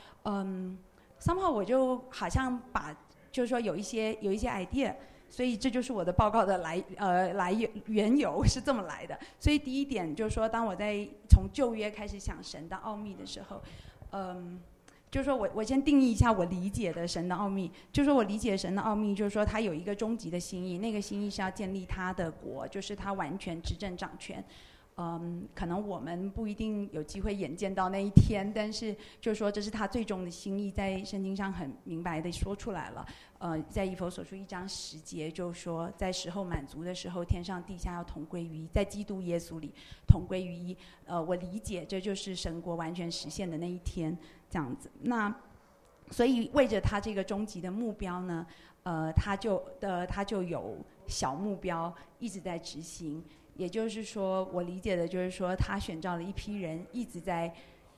，somehow 我就好像把就是说有一些 idea。所以这就是我的报告的缘由是这么来的。所以第一点就是说，当我在从旧约开始想神的奥秘的时候，就是说我先定义一下我理解的神的奥秘。就是说我理解神的奥秘，就是说他有一个终极的心意，那个心意是要建立他的国，就是他完全执政掌权。可能我们不一定有机会眼见到那一天，但是就是说这是他最终的心意，在圣经上很明白的说出来了。在以弗所书1章10节就说，在时候满足的时候，天上地下要同归于一，在基督耶稣里同归于一。我理解这就是神国完全实现的那一天，这样子。那所以为着他这个终极的目标呢，他就有小目标一直在执行。也就是说，我理解的就是说，他选召了一批人，一直在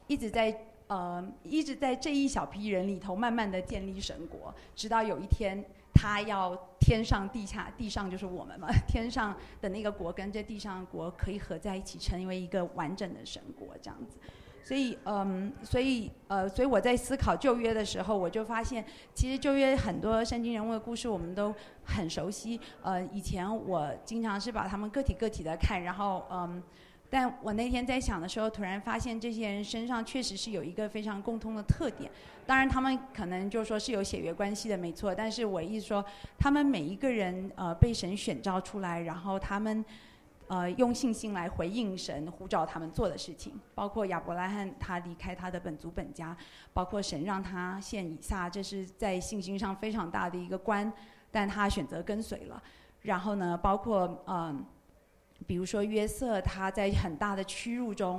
这一小批人里头慢慢的建立神国，直到有一天他要天上地下，地上就是我们嘛，天上的那个国跟这地上的国可以合在一起，成为一个完整的神国这样子。所以我在思考旧约的时候，我就发现，其实旧约很多圣经人物的故事我们都很熟悉。以前我经常是把他们个体的看，然后但我那天在想的时候，突然发现这些人身上确实是有一个非常共通的特点。当然，他们可能就说是有血缘关系的，没错。但是我意思说，他们每一个人被神选召出来，然后他们用信心来回应神呼召他们做的事情，包括亚伯拉罕他离开他的本族本家，包括神让他献以撒，这是在信心上非常大的一个关，但他选择跟随了。然后呢，包括比如说约瑟，他在很大的屈辱中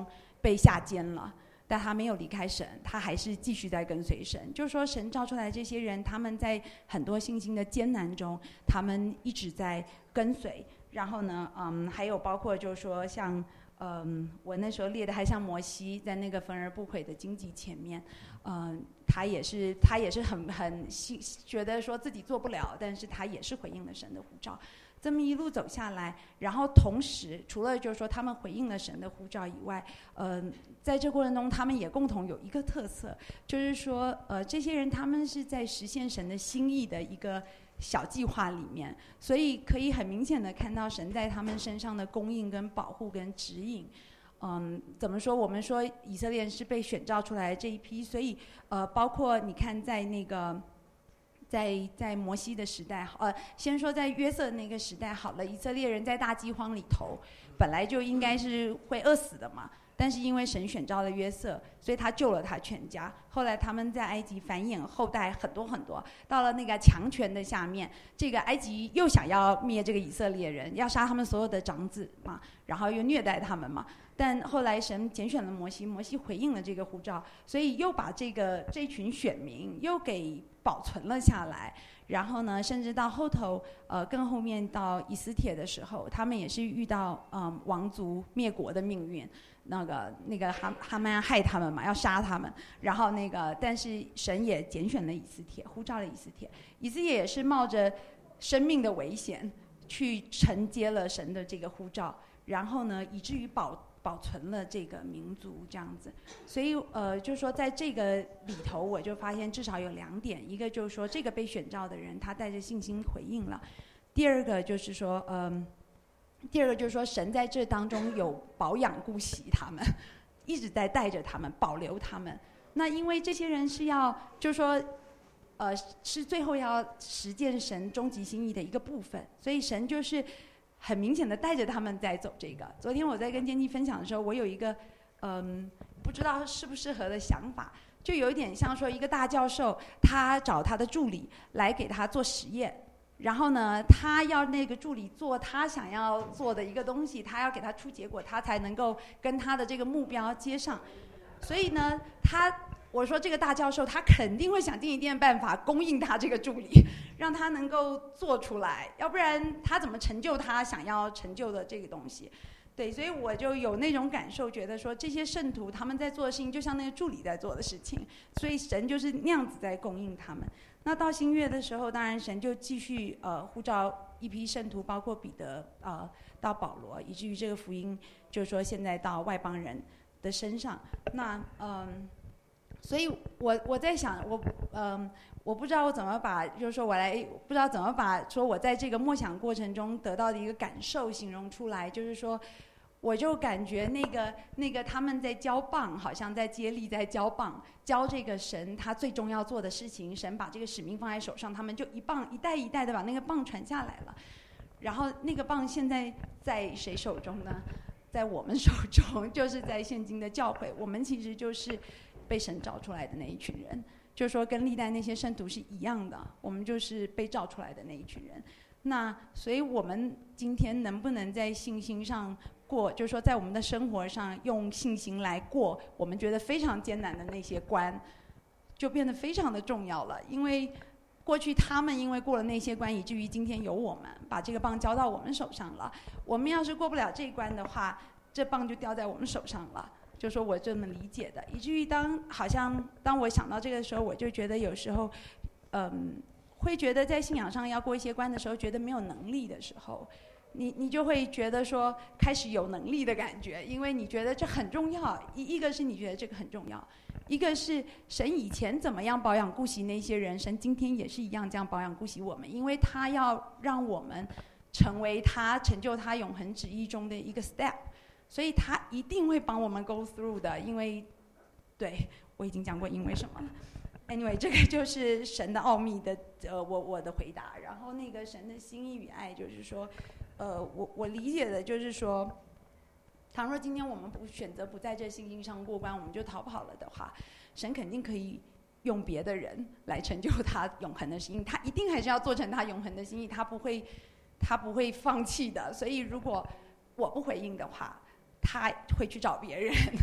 被下监了，但他没有离开神，他还是继续在跟随神。就是说，神召出来这些人，他们在很多信心的艰难中，他们一直在跟随。然后呢，还有包括就是说像，我那时候列的还像摩西在那个焚而不毁的荆棘前面，他也是很觉得说自己做不了，但是他也是回应了神的呼召。这么一路走下来，然后同时除了就是说他们回应了神的呼召以外，在这过程中他们也共同有一个特色，就是说这些人他们是在实现神的心意的一个小计划里面，所以可以很明显的看到神在他们身上的供应跟保护跟指引。怎么说？我们说以色列人是被选召出来的这一批，所以包括你看在那个。在摩西的时代，先说在约瑟那个时代好了，以色列人在大饥荒里头，本来就应该是会饿死的嘛。但是因为神选召了约瑟，所以他救了他全家。后来他们在埃及繁衍后代很多很多，到了那个强权的下面，这个埃及又想要灭这个以色列人，要杀他们所有的长子嘛，然后又虐待他们嘛。但后来神拣选了摩西，摩西回应了这个呼召，所以又把这群选民又给保存了下来。然后呢，甚至到后头，更后面到以斯帖的时候，他们也是遇到王族灭国的命运。那个哈曼害他们嘛，要杀他们。然后但是神也拣选了以斯帖，呼召了以斯帖。以斯帖也是冒着生命的危险去承接了神的这个呼召，然后呢，以至于保存了这个民族这样子。所以就是说在这个里头，我就发现至少有2点，一个就是说这个被选召的人他带着信心回应了，第二个就是说神在这当中有保养顾惜他们，一直在带着他们，保留他们。那因为这些人是要就是说是最后要实践神终极心意的一个部分，所以神就是很明显的带着他们在走这个。昨天我在跟坚基分享的时候，我有一个不知道适不适合的想法，就有一点像说一个大教授，他找他的助理来给他做实验，然后呢，他要那个助理做他想要做的一个东西，他要给他出结果，他才能够跟他的这个目标接上。所以呢，我说这个大教授他肯定会想尽一切办法供应他这个助理，让他能够做出来，要不然他怎么成就他想要成就的这个东西。对，所以我就有那种感受，觉得说这些圣徒他们在做的事情就像那个助理在做的事情，所以神就是那样子在供应他们。那到新约的时候，当然神就继续呼召一批圣徒，包括彼得到保罗，以至于这个福音就是说现在到外邦人的身上。那所以我在想，我不知道我怎么把，就是说不知道怎么把说我在这个默想过程中得到的一个感受形容出来，就是说。我就感觉那个他们在交棒，好像在接力，在交棒，交这个神他最终要做的事情。神把这个使命放在手上，他们就一棒一代一代的把那个棒传下来了。然后那个棒现在在谁手中呢？在我们手中，就是在现今的教会。我们其实就是被神找出来的那一群人，就是说跟历代那些圣徒是一样的，我们就是被召出来的那一群人。那所以我们今天能不能在信心上过，就是说在我们的生活上用信心来过我们觉得非常艰难的那些关，就变得非常的重要了。因为过去他们因为过了那些关，以至于今天有我们把这个棒交到我们手上了。我们要是过不了这一关的话，这棒就掉在我们手上了。就说我这么理解的，以至于当我想到这个时候，我就觉得有时候会觉得在信仰上要过一些关的时候，觉得没有能力的时候，你就会觉得说开始有能力的感觉，因为你觉得这很重要。一个是你觉得这个很重要，一个是神以前怎么样保养顾惜那些人，神今天也是一样这样保养顾惜我们，因为他要让我们成为他成就他永恒旨意中的一个 step， 所以他一定会帮我们 go through 的。因为对我已经讲过因为什么了。Anyway， 这个就是神的奥秘的我的回答。然后那个神的心意与爱，就是说，我理解的就是说，倘若今天我们选择不在这信心上过关，我们就逃跑了的话，神肯定可以用别的人来成就他永恒的心意，他一定还是要做成他永恒的心意，他不会放弃的。所以如果我不回应的话，他会去找别人。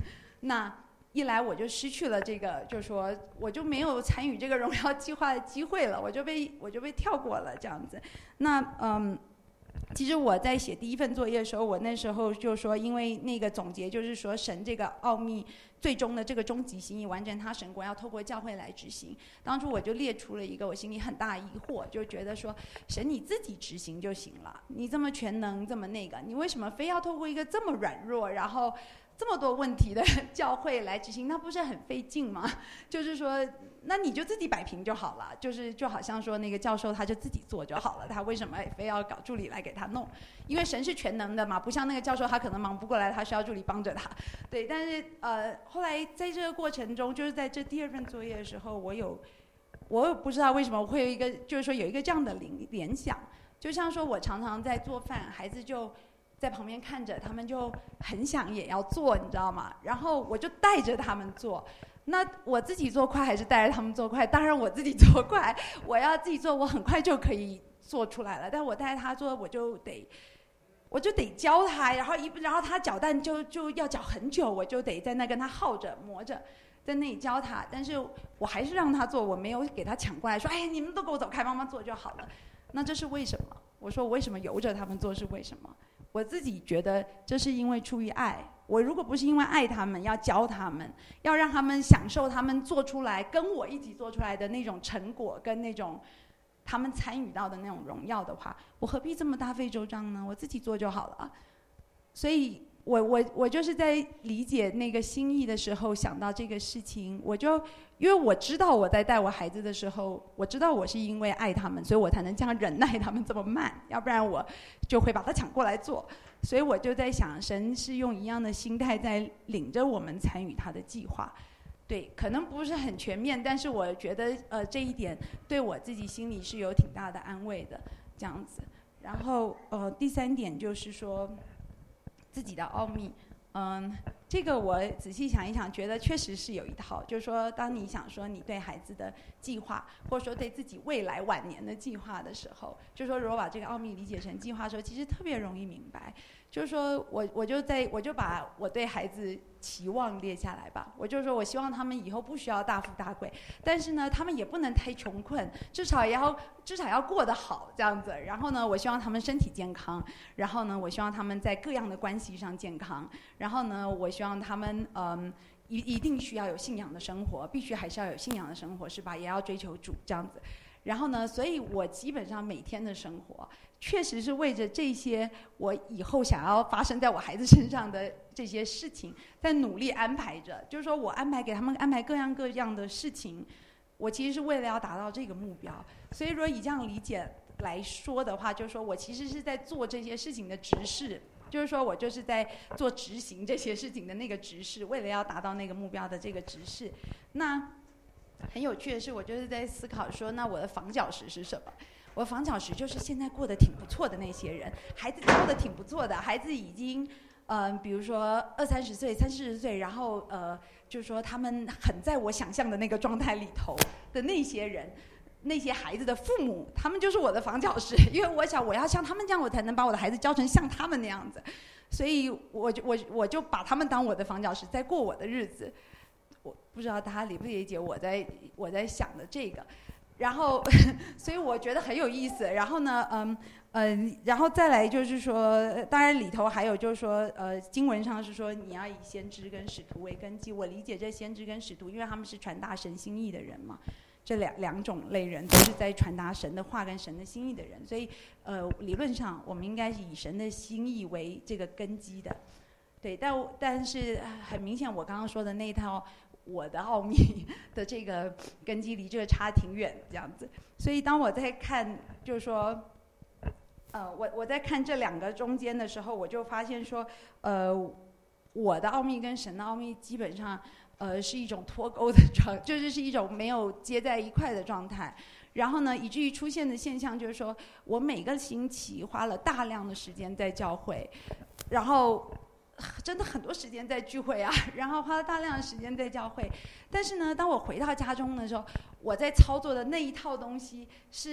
那一来我就失去了这个，就是说我就没有参与这个荣耀计划的机会了，我就被跳过了这样子。那其实我在写第一份作业的时候，我那时候就说，因为那个总结就是说，神这个奥秘最终的这个终极心意完成，他神国要透过教会来执行。当初我就列出了一个我心里很大疑惑，就觉得说，神你自己执行就行了，你这么全能，这么那个，你为什么非要透过一个这么软弱，然后这么多问题的教会来执行，那不是很费劲吗？就是说，那你就自己摆平就好了，就好像说那个教授他就自己做就好了，他为什么非要搞助理来给他弄？因为神是全能的嘛，不像那个教授他可能忙不过来，他需要助理帮着他。对，但是后来在这个过程中，就是在这第二份作业的时候，我也不知道为什么我会有一个，就是说有一个这样的联想，就像说我常常在做饭，孩子就在旁边看着，他们就很想也要做，你知道吗？然后我就带着他们做。那我自己做快还是带着他们做快？当然我自己做快，我要自己做，我很快就可以做出来了。但我带他做，我就得教他，然后他搅蛋就要搅很久，我就得在那跟他耗着磨着，在那里教他。但是我还是让他做，我没有给他抢过来说，哎，你们都给我走开，妈妈做就好了。那这是为什么？我说我为什么由着他们做是为什么？我自己觉得这是因为出于爱。我如果不是因为爱他们，要教他们，要让他们享受他们做出来跟我一起做出来的那种成果，跟那种他们参与到的那种荣耀的话，我何必这么大费周章呢？我自己做就好了。所以我就是在理解那个心意的时候想到这个事情，因为我知道我在带我孩子的时候，我知道我是因为爱他们，所以我才能这样忍耐他们这么慢，要不然我就会把他抢过来做。所以我就在想，神是用一样的心态在领着我们参与他的计划。对，可能不是很全面，但是我觉得这一点对我自己心里是有挺大的安慰的，这样子。然后第三点就是说自己的奥秘。这个我仔细想一想，觉得确实是有一套，就是说，当你想说你对孩子的计划，或者说对自己未来晚年的计划的时候，就是说，如果把这个奥秘理解成计划的时候，其实特别容易明白。就是说我就把我对孩子期望列下来吧。我就说我希望他们以后不需要大富大贵，但是呢，他们也不能太穷困，至少要过得好这样子。然后呢，我希望他们身体健康，然后呢，我希望他们在各样的关系上健康，然后呢，我希望他们一定需要有信仰的生活，必须还是要有信仰的生活，是吧？也要追求主这样子。然后呢，所以我基本上每天的生活确实是为着这些我以后想要发生在我孩子身上的这些事情在努力安排着。就是说我给他们安排各样的事情，我其实是为了要达到这个目标。所以说以这样理解来说的话，就是说我其实是在做这些事情的执事，就是说我就是在做执行这些事情的那个执事，为了要达到那个目标的这个执事。那很有趣的是，我就是在思考说，那我的房角石是什么？我的房角石就是现在过得挺不错的那些人，孩子过得挺不错的，孩子已经比如说20-30岁、30-40岁，然后就是说他们很在我想象的那个状态里头的那些人，那些孩子的父母，他们就是我的房角石，因为我想我要像他们这样，我才能把我的孩子教成像他们那样子，所以我就把他们当我的房角石，在过我的日子。我不知道大家理不理解我在想的这个，然后所以我觉得很有意思。然后呢，然后再来就是说，当然里头还有就是说，经文上是说你要以先知跟使徒为根基。我理解这先知跟使徒，因为他们是传达神心意的人嘛，这两种类人都是在传达神的话跟神的心意的人，所以理论上我们应该是以神的心意为这个根基的。对，但是很明显，我刚刚说的那一套我的奥秘的这个根基离这个差挺远这样子。所以当我在看，就是说，我在看这两个中间的时候，我就发现说，我的奥秘跟神的奥秘基本上，是一种脱钩的就是一种没有接在一块的状态。然后呢，以至于出现的现象就是说，我每个星期花了大量的时间在教会，然后真的很多时间在聚会啊，然后花了大量的时间在教会。但是呢，当我回到家中的时候，我在操作的那一套东西是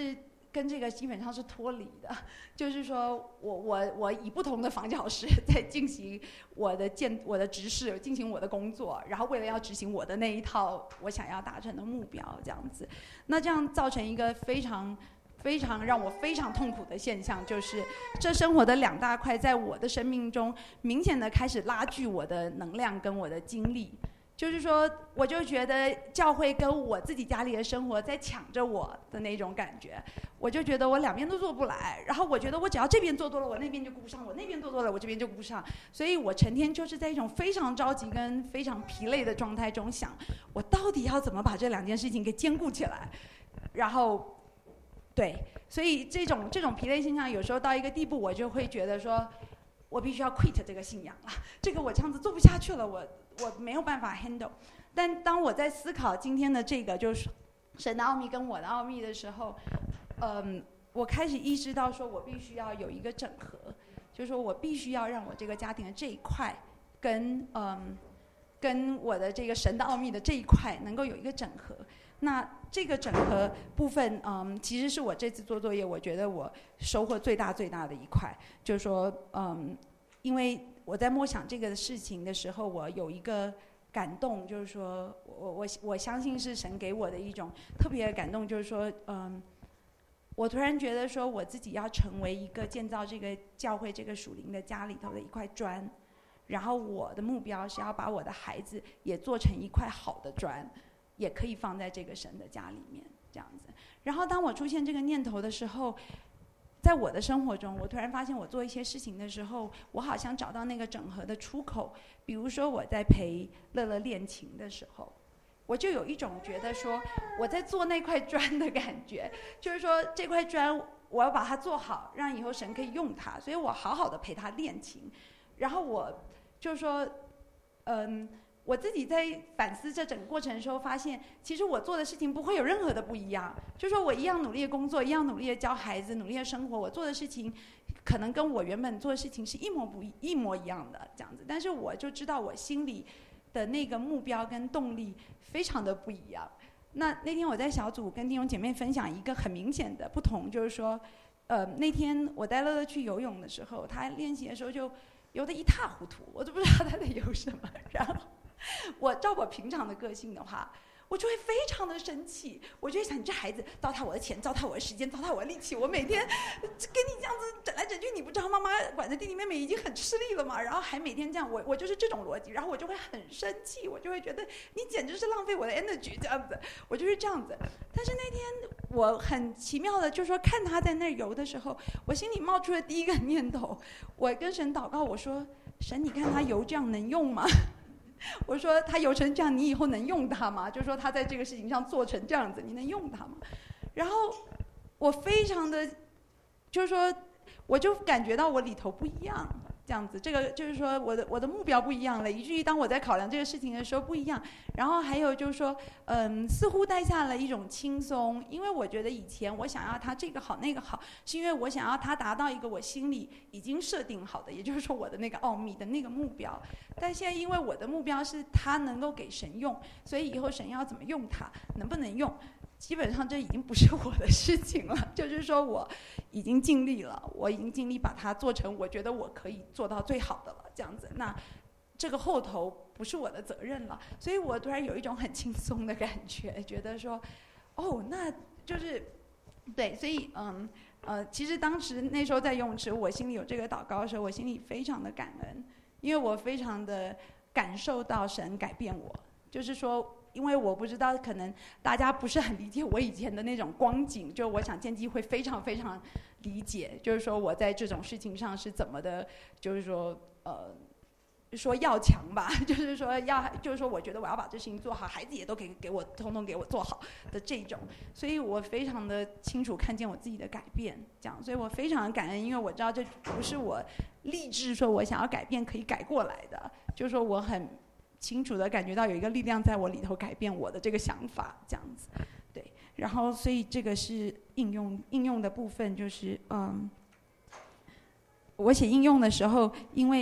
跟这个基本上是脱离的，就是说我以不同的房角石在进行我的执事，进行我的工作，然后为了要执行我的那一套我想要达成的目标，这样子，那这样造成一个非常让我非常痛苦的现象，就是这生活的2大块在我的生命中明显的开始拉锯我的能量跟我的精力。就是说，我就觉得教会跟我自己家里的生活在抢着我的那种感觉，我就觉得我2边都做不来，然后我觉得我只要这边做多了，我那边就顾不上；我那边做多了，我这边就顾不上。所以我成天就是在一种非常着急跟非常疲累的状态中想，我到底要怎么把这2件事情给兼顾起来？然后，对，所以这种疲累现象有时候到一个地步，我就会觉得说，我必须要 quit 这个信仰了，这个我这样子做不下去了，我没有办法 handle。但当我在思考今天的这个就是神的奥秘跟我的奥秘的时候，我开始意识到说我必须要有一个整合，就是说我必须要让我这个家庭的这一块跟我的这个神的奥秘的这一块能够有一个整合。那这个整合部分，其实是我这次做作业，我觉得我收获最大的一块，就是说，因为我在默想这个事情的时候，我有一个感动，就是说我相信是神给我的一种特别的感动，就是说，我突然觉得说我自己要成为一个建造这个教会这个属灵的家里头的一块砖，然后我的目标是要把我的孩子也做成一块好的砖。也可以放在这个神的家里面，这样子。然后当我出现这个念头的时候，在我的生活中，我突然发现我做一些事情的时候，我好像找到那个整合的出口。比如说我在陪乐乐练琴的时候，我就有一种觉得说我在做那块砖的感觉，就是说这块砖我要把它做好，让以后神可以用它，所以我好好的陪他练琴。然后我就说，我自己在反思这整个过程的时候，发现其实我做的事情不会有任何的不一样，就是说我一样努力的工作，一样努力的教孩子，努力的生活，我做的事情可能跟我原本做的事情是一模一样的这样子，但是我就知道我心里的那个目标跟动力非常的不一样。那天我在小组跟弟兄姐妹分享一个很明显的不同，就是说，那天我带乐乐去游泳的时候，他练习的时候就游得一塌糊涂，我都不知道他在游什么，然后。我照我平常的个性的话，我就会非常的生气，我就会想你这孩子糟蹋我的钱，糟蹋我的时间，糟蹋我的力气，我每天跟你这样子整来整去，你不知道妈妈管着弟弟妹妹已经很吃力了嘛，然后还每天这样，我就是这种逻辑，然后我就会很生气，我就会觉得你简直是浪费我的 energy 这样子，我就是这样子。但是那天我很奇妙的就是说看他在那儿游的时候，我心里冒出了第一个念头，我跟神祷告，我说神你看他游这样能用吗？我说他游成这样，你以后能用他吗？就是说他在这个事情上做成这样子，你能用他吗？然后我非常的，就是说，我就感觉到我里头不一样，这样子。这个就是说我的目标不一样了，以至于当我在考量这个事情的时候不一样。然后还有就是说，似乎带下了一种轻松，因为我觉得以前我想要他这个好那个好，是因为我想要他达到一个我心里已经设定好的，也就是说我的那个奥秘的那个目标。但现在因为我的目标是他能够给神用，所以以后神要怎么用他，能不能用，基本上这已经不是我的事情了。就是说我已经尽力了，我已经尽力把它做成我觉得我可以做到最好的了，这样子。那这个后头不是我的责任了，所以我突然有一种很轻松的感觉，觉得说，哦，那就是对，所以其实当时那时候在游泳池，我心里有这个祷告的时候，我心里非常的感恩。因为我非常的感受到神改变我，就是说，因为我不知道，可能大家不是很理解我以前的那种光景，就我想建基会非常非常理解，就是说我在这种事情上是怎么的，就是说说要强吧，就是说我觉得我要把这事情做好，孩子也都给我通通给我做好的这种，所以我非常的清楚看见我自己的改变，这样，所以我非常的感恩，因为我知道这不是我立志说我想要改变可以改过来的，就是说我很清楚的感觉到有一个力量在我里头改变我的这个想法，这样子，对，然后所以这个是应用的部分，就是我写应用的时候，因为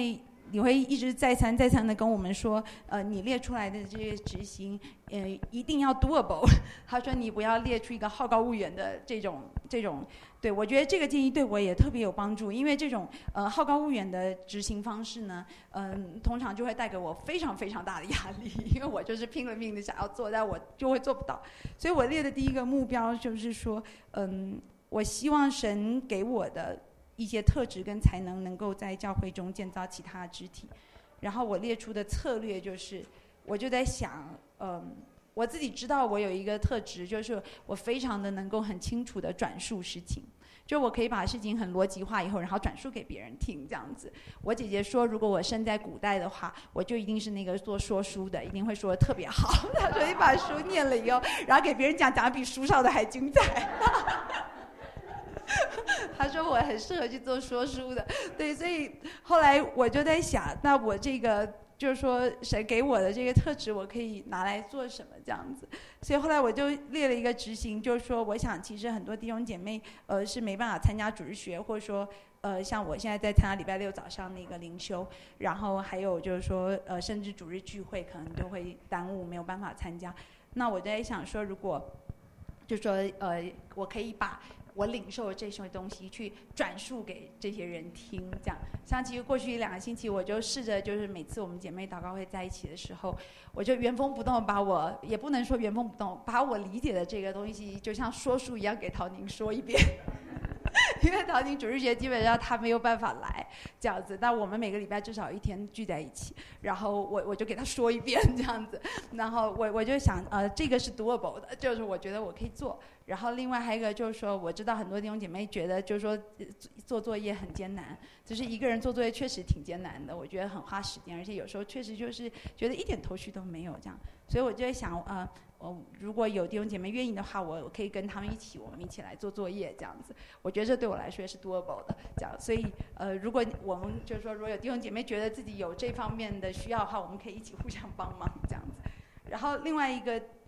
你会一直再三的跟我们说，你列出来的这些执行，一定要 doable。他说你不要列出一个好高骛远的这种，对，我觉得这个建议对我也特别有帮助，因为这种好高骛远的执行方式呢，通常就会带给我非常非常大的压力，因为我就是拼了命的想要做，但我就会做不到。所以我列的第一个目标就是说，我希望神给我的一些特质跟才能能够在教会中建造其他的肢体。然后我列出的策略就是，我就在想，我自己知道我有一个特质，就是我非常的能够很清楚的转述事情，就我可以把事情很逻辑化以后，然后转述给别人听这样子。我姐姐说，如果我生在古代的话，我就一定是那个做说书的，一定会说得特别好。她说你把书念了以后，然后给别人讲得比书上的还精彩。他说我很适合去做说书的，对，所以后来我就在想，那我这个就是说神给我的这个特质，我可以拿来做什么这样子？所以后来我就列了一个执行，就是说我想其实很多弟兄姐妹是没办法参加主日学，或者说像我现在在参加礼拜六早上那个灵修，然后还有就是说甚至主日聚会可能都会耽误，没有办法参加。那我在想说，如果就说我可以把我领受的这些东西去转述给这些人听，这样。像其实过去1-2个星期，我就试着就是每次我们姐妹祷告会在一起的时候，我就原封不动把我，也不能说原封不动，把我理解的这个东西就像说书一样给陶宁说一遍。因为陶宁主日学基本上他没有办法来这样子，但我们每个礼拜至少一天聚在一起，然后我就给他说一遍这样子，然后我就想这个是 doable 的，就是我觉得我可以做。然后另外还有一个就是说，我知道很多弟兄姐妹觉得就是说做作业很艰难，就是一个人做作业确实挺艰难的，我觉得很花时间，而且有时候确实就是觉得一点头绪都没有这样。所以我就在想如果有弟兄姐妹愿意的话，我可以跟他们我们一起来做作业这样子。我觉得这对我来说也是 doable 的这样。所以如果我们就是说，如果有弟兄姐妹觉得自己有这方面的需要的话，我们可以一起互相帮忙这样子。然后另外一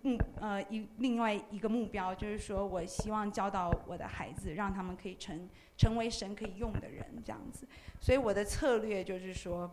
个目标就是说，我希望教导我的孩子，让他们可以成为神可以用的人这样子。所以我的策略就是说，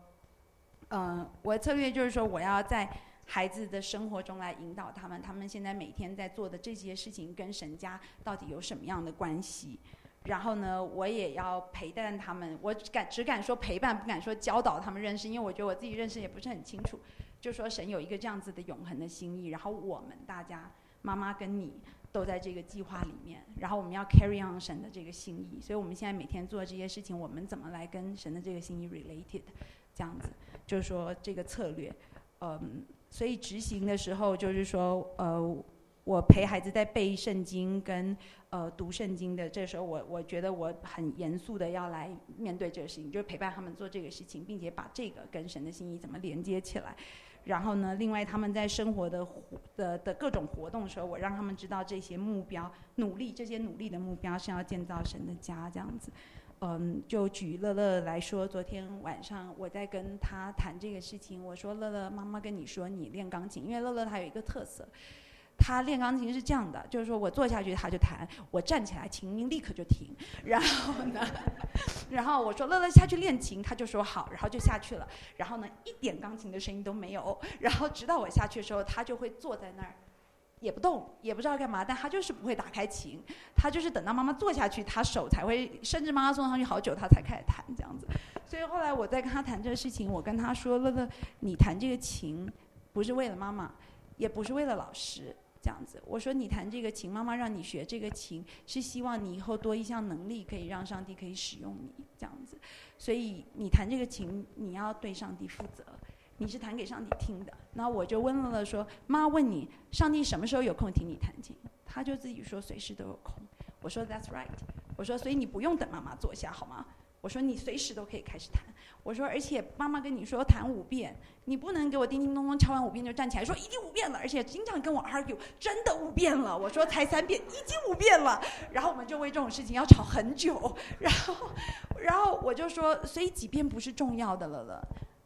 我要在孩子的生活中来引导他们现在每天在做的这些事情跟神家到底有什么样的关系。然后呢，我也要陪伴他们，我只敢说陪伴，不敢说教导他们认识，因为我觉得我自己认识也不是很清楚。就说神有一个这样子的永恒的心意，然后我们大家妈妈跟你都在这个计划里面，然后我们要 carry on 神的这个心意，所以我们现在每天做这些事情，我们怎么来跟神的这个心意 related， 这样子就是说这个策略。所以执行的时候就是说我陪孩子在背圣经跟读圣经的，这时候我觉得我很严肃的要来面对这个事情，就是陪伴他们做这个事情，并且把这个跟神的心意怎么连接起来。然后呢，另外他们在生活的各种活动的时候，我让他们知道这些目标这些努力的目标是要建造神的家这样子。就举乐乐来说，昨天晚上我在跟他谈这个事情，我说乐乐，妈妈跟你说你练钢琴，因为乐乐他有一个特色，他练钢琴是这样的，就是说我坐下去他就弹，我站起来琴音立刻就停。然后呢，然后我说乐乐下去练琴，他就说好，然后就下去了。然后呢，一点钢琴的声音都没有。然后直到我下去的时候，他就会坐在那儿，也不动，也不知道干嘛，但他就是不会打开琴，他就是等到妈妈坐下去，他手才会，甚至妈妈送上去好久，他才开始弹这样子。所以后来我在跟他谈这个事情，我跟他说，乐乐，你弹这个琴不是为了妈妈，也不是为了老师。这样子，我说你弹这个琴，妈妈让你学这个琴，是希望你以后多一项能力，可以让上帝可以使用你这样子。所以你弹这个琴，你要对上帝负责，你是弹给上帝听的。那我就问了说，妈问你，上帝什么时候有空听你弹琴？他就自己说随时都有空。我说 That's right。我说所以你不用等妈妈坐下好吗？我说你随时都可以开始弹。我说而且妈妈跟你说弹5遍，你不能给我叮叮咚咚敲完5遍就站起来说已经5遍了，而且经常跟我 argue 真的5遍了。我说才3遍，已经5遍了。然后我们就为这种事情要吵很久。然后我就说，所以几遍不是重要的了。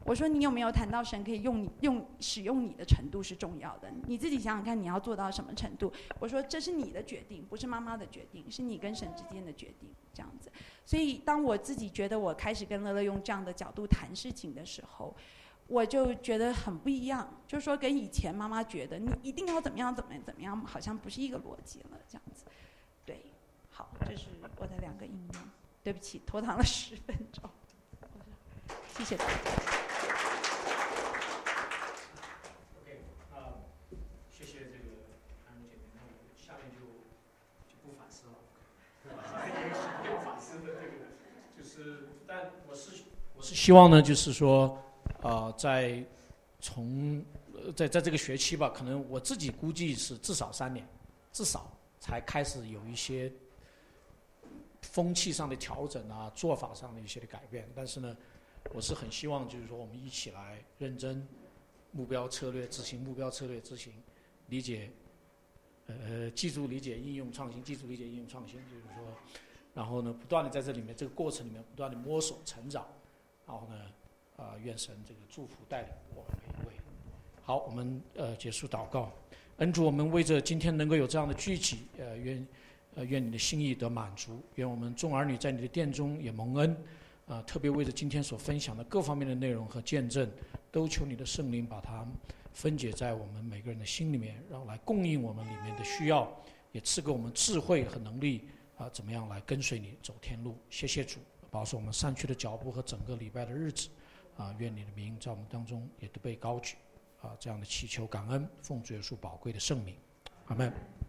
我说你有没有谈到神可以使用你的程度是重要的，你自己想想看你要做到什么程度。我说这是你的决定，不是妈妈的决定，是你跟神之间的决定，这样子。所以当我自己觉得我开始跟乐乐用这样的角度谈事情的时候，我就觉得很不一样，就是说跟以前妈妈觉得你一定要怎么样怎么样，好像不是一个逻辑了，这样子。对，好，这是我的2个应用。对不起，拖堂了10分钟，谢谢大家。 OK， 谢谢这个安茹姐妹，那我下面就不反思了。有反思的这个，就是，但我是希望呢，就是说，在这个学期吧，可能我自己估计是至少3年，至少才开始有一些风气上的调整啊，做法上的一些的改变。但是呢，我是很希望就是说我们一起来认真目标策略执行，目标策略执行，理解记住理解应用创新，记住理解应用创新，就是说，然后呢不断的在这里面这个过程里面不断的摸索成长，然后呢愿神这个祝福带领我们每一位。好，我们结束祷告。恩主，我们为着今天能够有这样的聚集，愿你的心意得满足，愿我们众儿女在你的殿中也蒙恩，特别为着今天所分享的各方面的内容和见证，都求你的圣灵把它分解在我们每个人的心里面，然后来供应我们里面的需要，也赐给我们智慧和能力怎么样来跟随你走天路。谢谢主，保守我们散去的脚步和整个礼拜的日子，愿你的名在我们当中也都被高举，这样的祈求感恩，奉主耶稣宝贵的圣名，阿们。